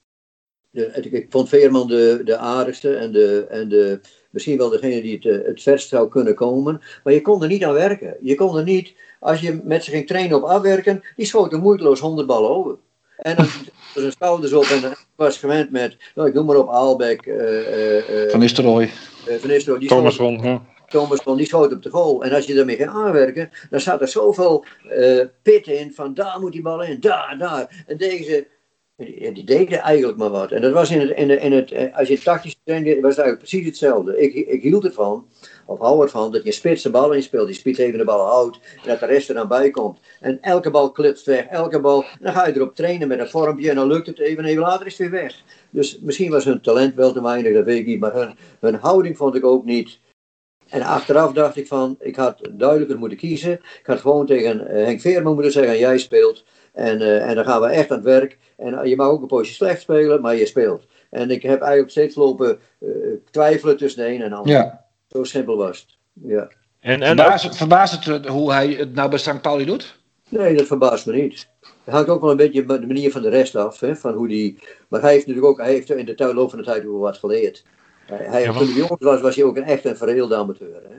De, ik, ik vond Veerman de, de aardigste en, de, en de, misschien wel degene die het, het verst zou kunnen komen. Maar je kon er niet aan werken. Je kon er niet, als je met ze ging trainen op afwerken, die schoot er moeiteloos honderd ballen over. En dan zijn schouders op en ik was gewend met, nou, ik noem maar op, Aalbeck. Uh, uh, Van Nistelrooy. Uh, Van Nistelrooy. Die Thomas van, ja. Thomas van, die schoot op de goal. En als je daarmee ging aanwerken, dan zat er zoveel uh, pit in, van daar moet die bal in, daar, daar. En deze, die, die deden eigenlijk maar wat. En dat was in het, in het, in het als je tactisch trainde, was het eigenlijk precies hetzelfde. Ik, ik hield ervan, of hou ervan, dat je een spitse bal inspeelt, die spits even de bal houdt, en dat de rest er dan bij komt. En elke bal klitst weg, elke bal, en dan ga je erop trainen met een vormpje, en dan lukt het even, en even later is het weer weg. Dus misschien was hun talent wel te weinig, dat weet ik niet, maar hun, hun houding vond ik ook niet. En achteraf dacht ik van, ik had duidelijker moeten kiezen. Ik had gewoon tegen uh, Henk Veerman moeten zeggen, jij speelt. En, uh, en dan gaan we echt aan het werk. En uh, je mag ook een poosje slecht spelen, maar je speelt. En ik heb eigenlijk steeds lopen uh, twijfelen tussen de een en de ander. Ja. Zo simpel was het. Ja. En, en verbaast, verbaast het hoe hij het nou bij Sankt Pauli doet? Nee, dat verbaast me niet. Het hangt ook wel een beetje de manier van de rest af. Hè, van hoe die, maar hij heeft natuurlijk ook, hij heeft in de loop van de tijd ook wel wat geleerd. Hij, hij, ja, want... Toen hij bij ons was, was hij ook een echt een verheelde amateur. Hè.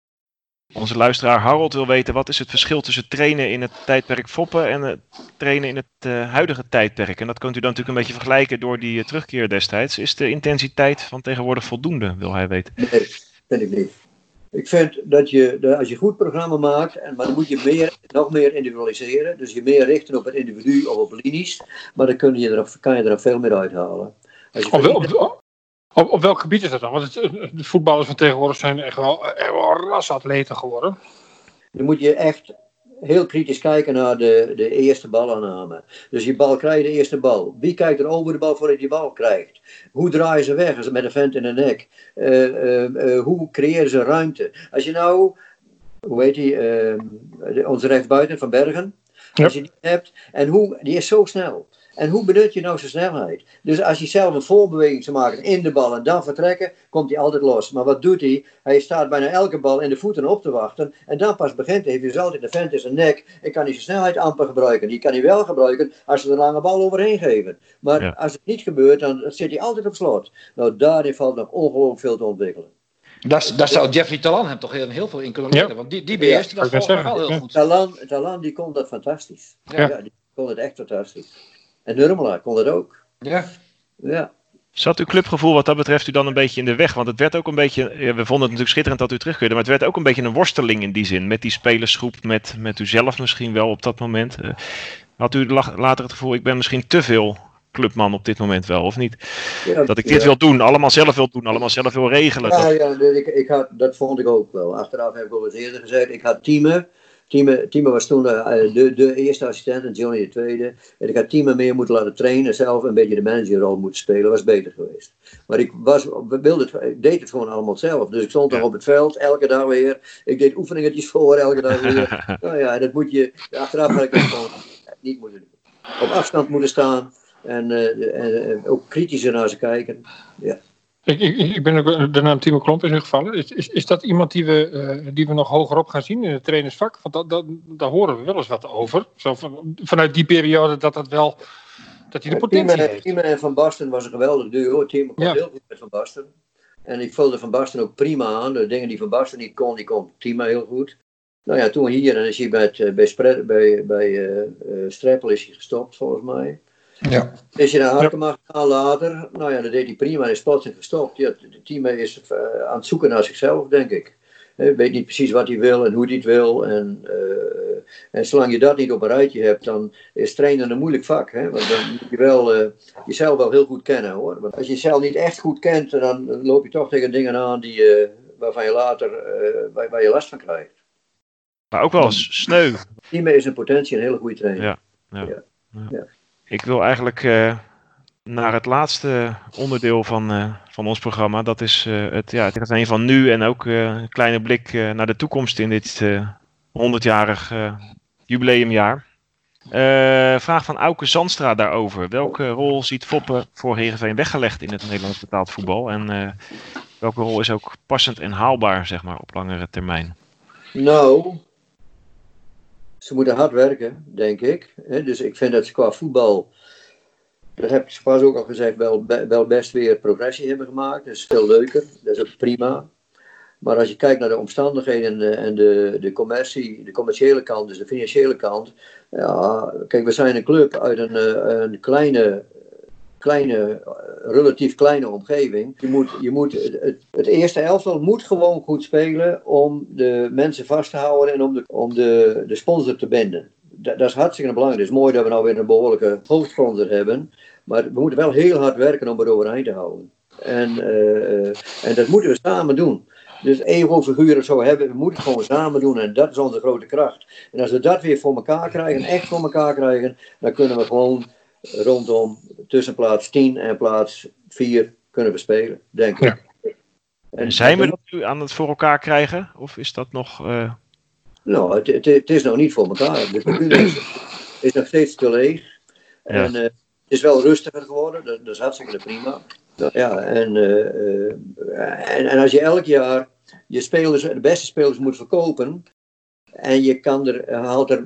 Onze luisteraar Harold wil weten, wat is het verschil tussen trainen in het tijdperk Foppe en het trainen in het uh, huidige tijdperk? En dat kunt u dan natuurlijk een beetje vergelijken door die uh, terugkeer destijds. Is de intensiteit van tegenwoordig voldoende, wil hij weten? Nee, vind ik niet. Ik vind dat je, als je goed programma maakt, en, maar dan moet je meer, nog meer individualiseren. Dus je meer richten op het individu of op linies. Maar dan kun je er, kan je er nog veel meer uithalen. Als je op, op, op, op welk gebied is dat dan? Want het, de voetballers van tegenwoordig zijn echt wel, echt wel rasatleten geworden. Dan moet je echt heel kritisch kijken naar de, de eerste balaanname. Dus je bal krijgt de eerste bal. Wie kijkt er over de bal voordat je die bal krijgt? Hoe draaien ze weg als het met een vent in de nek? Uh, uh, uh, hoe creëren ze ruimte? Als je nou, hoe heet die, uh, onze rechtsbuiten van Bergen. Ja. Als je die hebt, en hoe, die is zo snel. En hoe benut je nou zijn snelheid? Dus als hij zelf een voorbeweging zou maken in de bal en dan vertrekken, komt hij altijd los. Maar wat doet hij? Hij staat bijna elke bal in de voeten op te wachten. En dan pas begint hij. Heeft hij dus altijd de vent in zijn nek. En kan hij zijn snelheid amper gebruiken. Die kan hij wel gebruiken als ze de lange bal overheen geven. Maar ja. Als het niet gebeurt, dan zit hij altijd op slot. Nou, daarin valt nog ongelooflijk veel te ontwikkelen. Daar, daar zou Jeffrey Talan hem toch heel, heel veel in kunnen leren. Ja. Want die, die beheerst ja, dat volgens mij wel heel goed. Talan, Talan die kon dat fantastisch. Ja. Ja, die kon het echt fantastisch. En Nurmela kon dat ook. Ja. Ja. Zat uw clubgevoel wat dat betreft u dan een beetje in de weg? Want het werd ook een beetje, ja, we vonden het natuurlijk schitterend dat u terugkeerde, maar het werd ook een beetje een worsteling in die zin. Met die spelersgroep, met, met u zelf misschien wel op dat moment. Uh, had u later het gevoel, ik ben misschien te veel clubman op dit moment wel, of niet? Ja, dat ik dit ja. wil doen, allemaal zelf wil doen, allemaal zelf wil regelen. Ja, dat... ja ik, ik had, dat vond ik ook wel. Achteraf heb ik al eens eerder gezegd, ik had teamen. Tieme, Tieme was toen uh, de, de eerste assistent en Johnny de tweede. En ik had Tieme meer moeten laten trainen. Zelf een beetje de managerrol moeten spelen. Was beter geweest. Maar ik, was, wilde het, ik deed het gewoon allemaal zelf. Dus ik stond dan op het veld. Elke dag weer. Ik deed oefeningetjes voor. Elke dag weer. Nou ja, dat moet je. Achteraf had ik dat gewoon niet moeten doen. Op afstand moeten staan. En, uh, en, en ook kritischer naar ze kijken. Ja. Ik, ik, ik ben ook de naam Timo Klomp is nu gevallen. Is, is, is dat iemand die we, uh, die we nog hogerop gaan zien in het trainersvak? Want dat, dat, daar horen we wel eens wat over. Zo van, vanuit die periode dat dat wel, dat hij de potentie Timo, heeft. Timo en Van Basten was een geweldig duo. Timo kwam ja. heel goed met Van Basten. En ik vulde Van Basten ook prima aan. De dingen die Van Basten niet kon, die kon Timo heel goed. Nou ja, toen hier, en is hij bij, uh, bij, Spre- bij, bij uh, uh, Streppel is hij gestopt volgens mij. Ja. Is je naar Harkema gegaan later? Nou ja, dat deed hij prima en is plotseling gestopt. Ja, de team is uh, aan het zoeken naar zichzelf, denk ik. Hij weet niet precies wat hij wil en hoe hij het wil. En, uh, en zolang je dat niet op een rijtje hebt, dan is trainen een moeilijk vak. Hè? Want dan moet je wel, uh, jezelf wel heel goed kennen, hoor. Want als je jezelf niet echt goed kent, dan, dan loop je toch tegen dingen aan die, uh, waarvan je later uh, waar, waar je last van krijgt. Maar ook wel eens sneu. Team is in potentie een hele goede trainer. Ja, ja. ja. ja. ja. Ik wil eigenlijk uh, naar het laatste onderdeel van, uh, van ons programma. Dat is uh, het, ja, het zijn van nu en ook uh, een kleine blik uh, naar de toekomst in dit uh, honderdjarig uh, jubileumjaar. Uh, vraag van Auke Zandstra daarover. Welke rol ziet Foppe voor Heerenveen weggelegd in het Nederlands betaald voetbal? En uh, welke rol is ook passend en haalbaar, zeg maar, op langere termijn? Nou... Ze moeten hard werken, denk ik. Dus ik vind dat ze qua voetbal, dat heb ik pas ook al gezegd, wel, wel best weer progressie hebben gemaakt. Dat is veel leuker, dat is ook prima. Maar als je kijkt naar de omstandigheden en de, de commercie, de commerciële kant, dus de financiële kant. Ja, kijk, we zijn een club uit een, een kleine, kleine, relatief kleine omgeving. Je moet, je moet, het, het eerste elftal moet gewoon goed spelen om de mensen vast te houden en om de, om de, de sponsor te binden. Dat, dat is hartstikke belangrijk. Het is mooi dat we nou weer een behoorlijke hoofdsponsor hebben. Maar we moeten wel heel hard werken om het overeind te houden. En, uh, en dat moeten we samen doen. Dus ego-figuren zo hebben, we moeten het gewoon samen doen en dat is onze grote kracht. En als we dat weer voor elkaar krijgen, echt voor elkaar krijgen, dan kunnen we gewoon rondom tussen plaats tien en plaats vier kunnen we spelen, denk ik. Ja. En zijn we dat nu aan het voor elkaar krijgen? Of is dat nog... Uh... Nou, het, het, het is nog niet voor elkaar. De tribune is, is nog steeds te leeg. Ja. En uh, het is wel rustiger geworden, dat, dat is hartstikke prima. Ja, en, uh, uh, en, en als je elk jaar je spelers, de beste spelers moet verkopen en je kan er, haalt er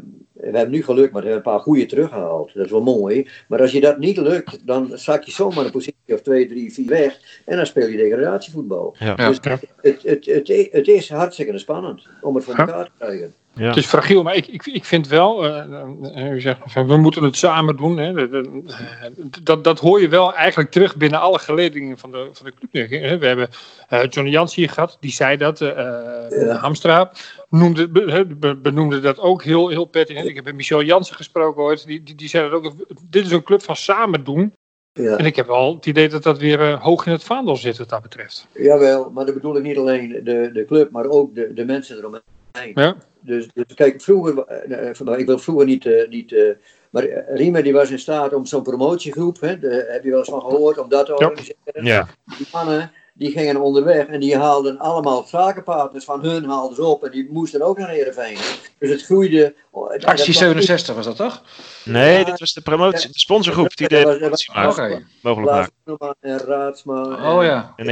we hebben nu geluk, maar we hebben een paar goede teruggehaald. Dat is wel mooi. Maar als je dat niet lukt, dan zak je zomaar een positie of twee, drie, vier weg. En dan speel je degradatievoetbal. Ja. Dus Ja. het, het, het, het is hartstikke spannend om het voor Ja. elkaar te krijgen. Ja. Het is fragiel, maar ik, ik, ik vind wel, uh, u zegt, van, we moeten het samen doen. Hè. Dat, dat, dat hoor je wel eigenlijk terug binnen alle geledingen van de, van de club. We hebben uh, Johnny Jans hier gehad, die zei dat. Uh, ja. Hamstra noemde, be, benoemde dat ook heel, heel pertinent. Ik heb met Michel Jansen gesproken ooit, die, die, die zei dat ook. Dit is een club van samen doen. Ja. En ik heb wel het idee dat dat weer uh, hoog in het vaandel zit wat dat betreft. Jawel, maar dat bedoel ik niet alleen de, de club, maar ook de, de mensen eromheen. Ja. Dus, dus kijk, vroeger, uh, ik wil vroeger niet, uh, niet uh, maar uh, Riemer die was in staat om zo'n promotiegroep, hè, de, heb je wel eens van gehoord, om dat te organiseren. Ja. Die mannen, die gingen onderweg en die haalden allemaal zakenpartners van hun, haalden ze op en die moesten ook naar Heerenveen. Dus het groeide. Actie zevenenzestig was dat toch? Nee, ja, dit was de promotie, de sponsorgroep die de promotie maakte. Mogelijk maakte. En Raadsma. Oh ja. En,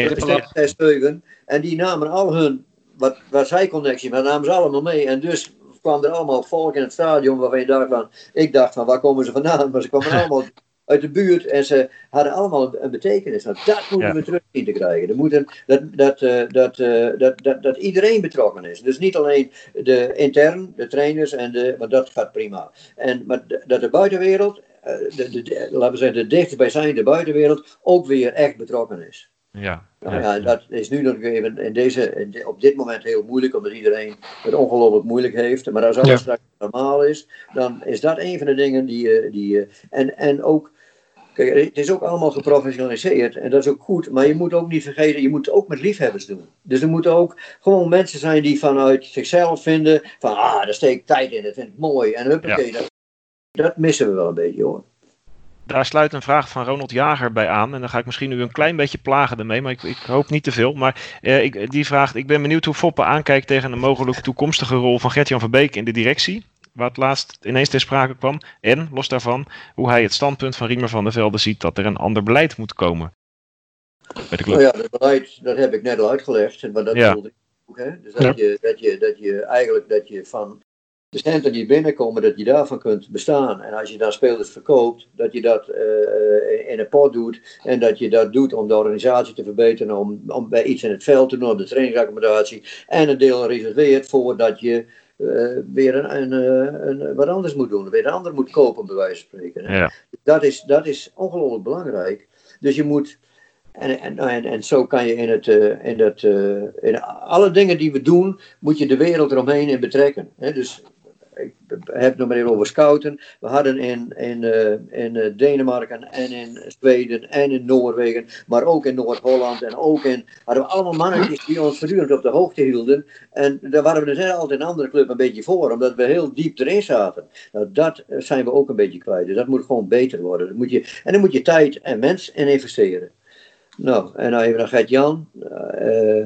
en, en die namen al hun, wat, wat zij connectie, maar namen ze allemaal mee. En dus kwam er allemaal volk in het stadion waarvan je dacht van, ik dacht van waar komen ze vandaan? Maar ze kwamen allemaal uit de buurt en ze hadden allemaal een, een betekenis. Nou, dat moeten ja. we terug zien te krijgen. Er moeten, dat, dat, uh, dat, uh, dat, dat, dat iedereen betrokken is. Dus niet alleen de intern, de trainers, en de, maar dat gaat prima. En, maar de, dat de buitenwereld, uh, de, de, de, laten we zeggen de dichtstbijzijnde buitenwereld, ook weer echt betrokken is. Ja. Nou ja, dat is nu nog even in deze, in de, op dit moment heel moeilijk, omdat iedereen het ongelooflijk moeilijk heeft. Maar als alles ja. straks normaal is, dan is dat een van de dingen die... die en, en ook, kijk, het is ook allemaal geprofessionaliseerd en dat is ook goed. Maar je moet ook niet vergeten, je moet het ook met liefhebbers doen. Dus er moeten ook gewoon mensen zijn die vanuit zichzelf vinden van, ah, daar steek ik tijd in, dat vind ik mooi. En huppakee, ja. dat, dat missen we wel een beetje, hoor. Daar sluit een vraag van Ronald Jager bij aan. En dan ga ik misschien nu een klein beetje plagen ermee. Maar ik, ik hoop niet te veel. Maar uh, ik, die vraagt, ik ben benieuwd hoe Foppe aankijkt tegen een mogelijke toekomstige rol van Gert-Jan van Beek in de directie. Waar het laatst ineens ter sprake kwam. En, los daarvan, hoe hij het standpunt van Riemer van der Velde ziet dat er een ander beleid moet komen. Bij de club. Nou ja, dat beleid, dat heb ik net al uitgelegd. Maar dat ja. bedoelde ik ook. Hè? Dus dat, ja. je, dat, je, dat je eigenlijk dat je van de centen die binnenkomen, dat je daarvan kunt bestaan. En als je dan spelers verkoopt, dat je dat uh, in een pot doet. En dat je dat doet om de organisatie te verbeteren, om, om bij iets in het veld te doen, op de trainingsaccommodatie. En een deel reserveert voordat je uh, weer een, een, een, een, wat anders moet doen. Weer een ander moet kopen, bij wijze van spreken. Ja. Dat is, dat is ongelooflijk belangrijk. Dus je moet... En, en, en, en zo kan je in, het, uh, in, het, uh, in alle dingen die we doen, moet je de wereld eromheen in betrekken. Hè? Dus ik heb het nog maar even over scouten. We hadden in, in, uh, in uh, Denemarken en in Zweden en in Noorwegen, maar ook in Noord-Holland en ook in, hadden we allemaal mannetjes die ons voortdurend op de hoogte hielden. En daar waren we dus altijd een andere club een beetje voor, omdat we heel diep erin zaten. Nou, dat zijn we ook een beetje kwijt. Dus dat moet gewoon beter worden. Dat moet je, en dan moet je tijd en mens in investeren. Nou, en nou even naar Gert-Jan. Uh,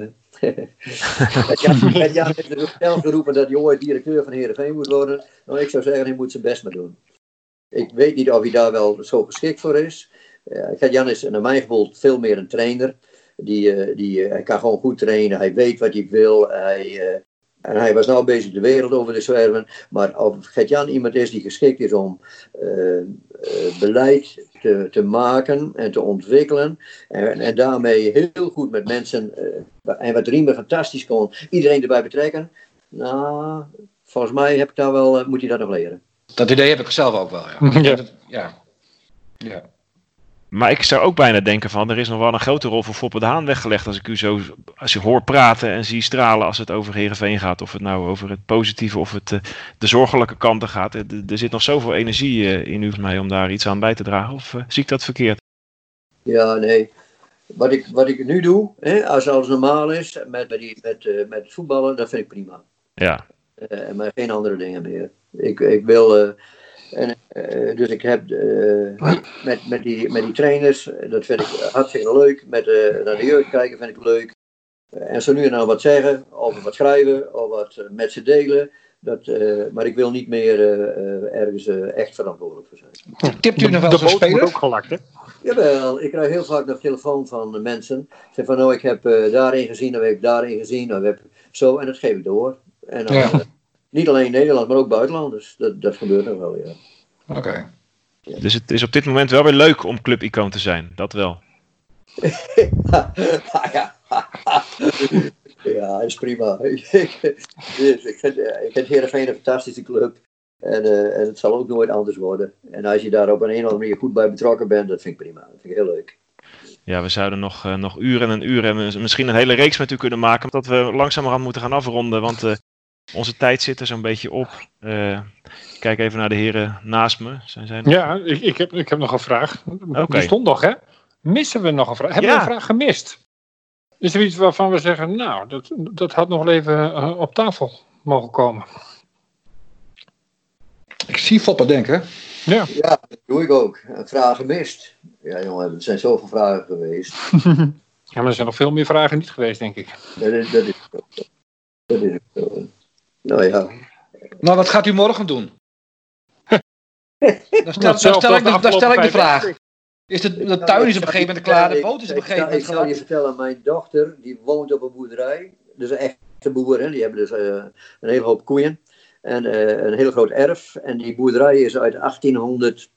Gert-Jan heeft er ook zelf geroepen dat hij ooit directeur van Heerenveen moet worden. Nou, ik zou zeggen, hij moet zijn best maar doen. Ik weet niet of hij daar wel zo geschikt voor is. Uh, Gert-Jan is naar mijn gevoel veel meer een trainer. Die, uh, die, uh, hij kan gewoon goed trainen, hij weet wat hij wil. Hij, uh, en hij was nou bezig de wereld over te zwerven. Maar of Gert-Jan iemand is die geschikt is om uh, uh, beleid te, te maken en te ontwikkelen. En, en daarmee heel goed met mensen, uh, en wat Riemer fantastisch kon, iedereen erbij betrekken. Nou, volgens mij heb ik daar wel, uh, moet hij dat nog leren. Dat idee heb ik zelf ook wel, ja. Ja. ja. ja. Maar ik zou ook bijna denken van, er is nog wel een grote rol voor Foppe de Haan weggelegd als ik u zo, als je hoor praten en zie stralen als het over Heerenveen gaat, of het nou over het positieve of het, de zorgelijke kanten gaat. Er, er zit nog zoveel energie in u van mij om daar iets aan bij te dragen, of uh, zie ik dat verkeerd? Ja, nee. Wat ik, wat ik nu doe, hè, als alles normaal is, met, met, die, met, uh, met het voetballen, dat vind ik prima. Ja. Uh, maar geen andere dingen meer. Ik, ik wil... Uh, En, uh, dus ik heb uh, met, met, die, met die trainers, dat vind ik hartstikke leuk. Met uh, naar de jeugd kijken vind ik leuk. Uh, en zo nu en dan wat zeggen, of wat schrijven, of wat uh, met ze delen. Dat, uh, maar ik wil niet meer uh, uh, ergens uh, echt verantwoordelijk voor zijn. Tipt u nog wel eens een speler? Wordt ook gelakt, hè? Jawel, ik krijg heel vaak nog telefoon van mensen. Zeg van, nou, ik heb uh, daarin gezien, of heb ik daarin gezien, of heb zo, en dat geef ik door. En dan, ja. uh, niet alleen Nederland, maar ook buitenlanders. Dat, dat gebeurt nog wel, ja. Oké. Okay. Ja. Dus het is op dit moment wel weer leuk om clubicoon te zijn, dat wel. ja, ja, dat is prima. ik, ik vind, ik vind Heerenveen een fantastische club. En, uh, en het zal ook nooit anders worden. En als je daar op een, een of andere manier goed bij betrokken bent, dat vind ik prima. Dat vind ik heel leuk. Ja, we zouden nog, uh, nog uren en uren en misschien een hele reeks met u kunnen maken. Dat we langzamerhand moeten gaan afronden, want uh, onze tijd zit er zo'n beetje op. Uh, ik kijk even naar de heren naast me. Zijn zij nog... Ja, ik, ik, heb, ik heb nog een vraag. Okay. Die stond nog, hè? Missen we nog een vraag? Hebben ja. we een vraag gemist? Is er iets waarvan we zeggen, nou, dat, dat had nog wel even uh, op tafel mogen komen? Ik zie Foppe denken. Ja. Ja, dat doe ik ook. Een vraag gemist. Ja, jongen, er zijn zoveel vragen geweest. Ja, maar er zijn nog veel meer vragen niet geweest, denk ik. Dat is, dat is ook zo. Dat is ook zo. Nou ja. Nou, wat gaat u morgen doen? Dan stel, dan stel, ik, de, dan stel ik de vraag. Is de, de tuin is op een gegeven moment klaar, de boot is op een gegeven moment klaar. Ik zal je vertellen, mijn dochter, die woont op een boerderij. Dus een echte boer, hè. Die hebben dus uh, een hele hoop koeien. En uh, een heel groot erf. En die boerderij is uit achttienhonderdzestig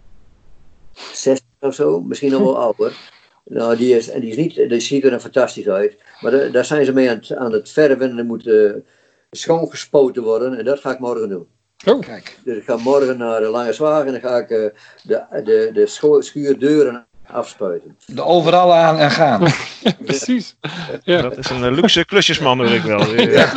of zo. Misschien nog wel ouder. Nou, die, is, en die, is niet, die ziet er fantastisch uit. Maar de, daar zijn ze mee aan het, aan het verven. En er moet uh, schoongespoten worden. En dat ga ik morgen doen. Oh, kijk. Dus ik ga morgen naar Langerswagen. En dan ga ik uh, de, de, de scho- schuurdeuren afspuiten. De overal aan en gaan. Ja, precies. Ja. Dat is een uh, luxe klusjesman, hoor ik wel. Ja.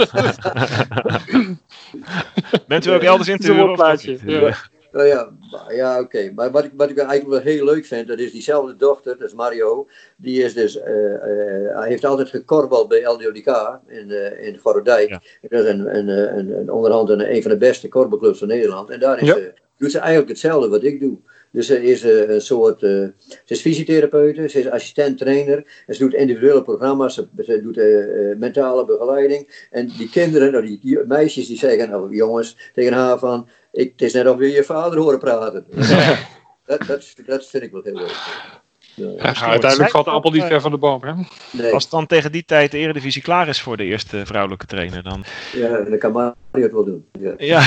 Bent u ook elders in te huren? plaatje. Ja. Nou ja, ja oké. Okay. Maar wat ik, wat ik eigenlijk wel heel leuk vind, dat is diezelfde dochter, dat is Mario. Die is dus, uh, uh, hij heeft altijd gekorreld bij L D O D K in, uh, in Gorredijk. Ja. Dat is een, een, een, een onderhand een, een van de beste korfbalclubs van Nederland. En daar is, ja. uh, doet ze eigenlijk hetzelfde wat ik doe. Dus ze is uh, een soort, uh, ze is fysiotherapeute, ze is assistent-trainer. En ze doet individuele programma's, ze, ze doet uh, uh, mentale begeleiding. En die kinderen, nou die, die meisjes, die zeggen, oh, jongens, tegen haar van... Ik, het is net of we je vader horen praten. Ja. dat, dat, dat vind ik wel heel leuk. Ja, ja, uiteindelijk valt de appel niet ver van de boom. Hè? Nee. Als dan tegen die tijd de Eredivisie klaar is voor de eerste vrouwelijke trainer, dan... Ja, dan kan Mario het wel doen. Ja. ja.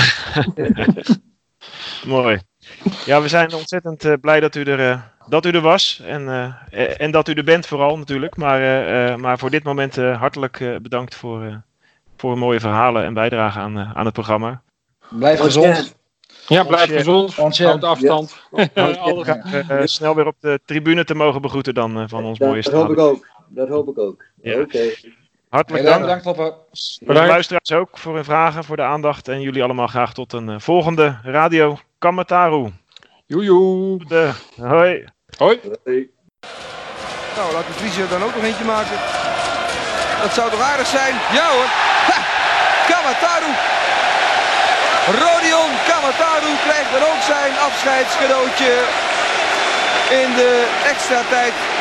Mooi. Ja, we zijn ontzettend uh, blij dat u er, uh, dat u er was. En, uh, en dat u er bent vooral natuurlijk. Maar, uh, uh, maar voor dit moment uh, hartelijk uh, bedankt voor, uh, voor mooie verhalen en bijdrage aan, uh, aan het programma. Blijf gezond. Ja, blijf gezond. Houd afstand. Ja. Alles, uh, snel weer op de tribune te mogen begroeten dan uh, van ons dat, mooie dat stadion. Dat hoop ik ook. Dat hoop ik ook. Ja. Oké. Okay. Hartelijk Heel dank. bedankt, Foppe. De luisteraars ook voor hun vragen, voor de aandacht. En jullie allemaal graag tot een uh, volgende Radio Kamataru. Joejoe. De, hoi. Hoi. Hoi. Nou, laat de Vries er dan ook nog eentje maken. Dat zou toch aardig zijn? Ja hoor. Ha! Kamataru. Rodion Kamataru krijgt dan ook zijn afscheidscadeautje in de extra tijd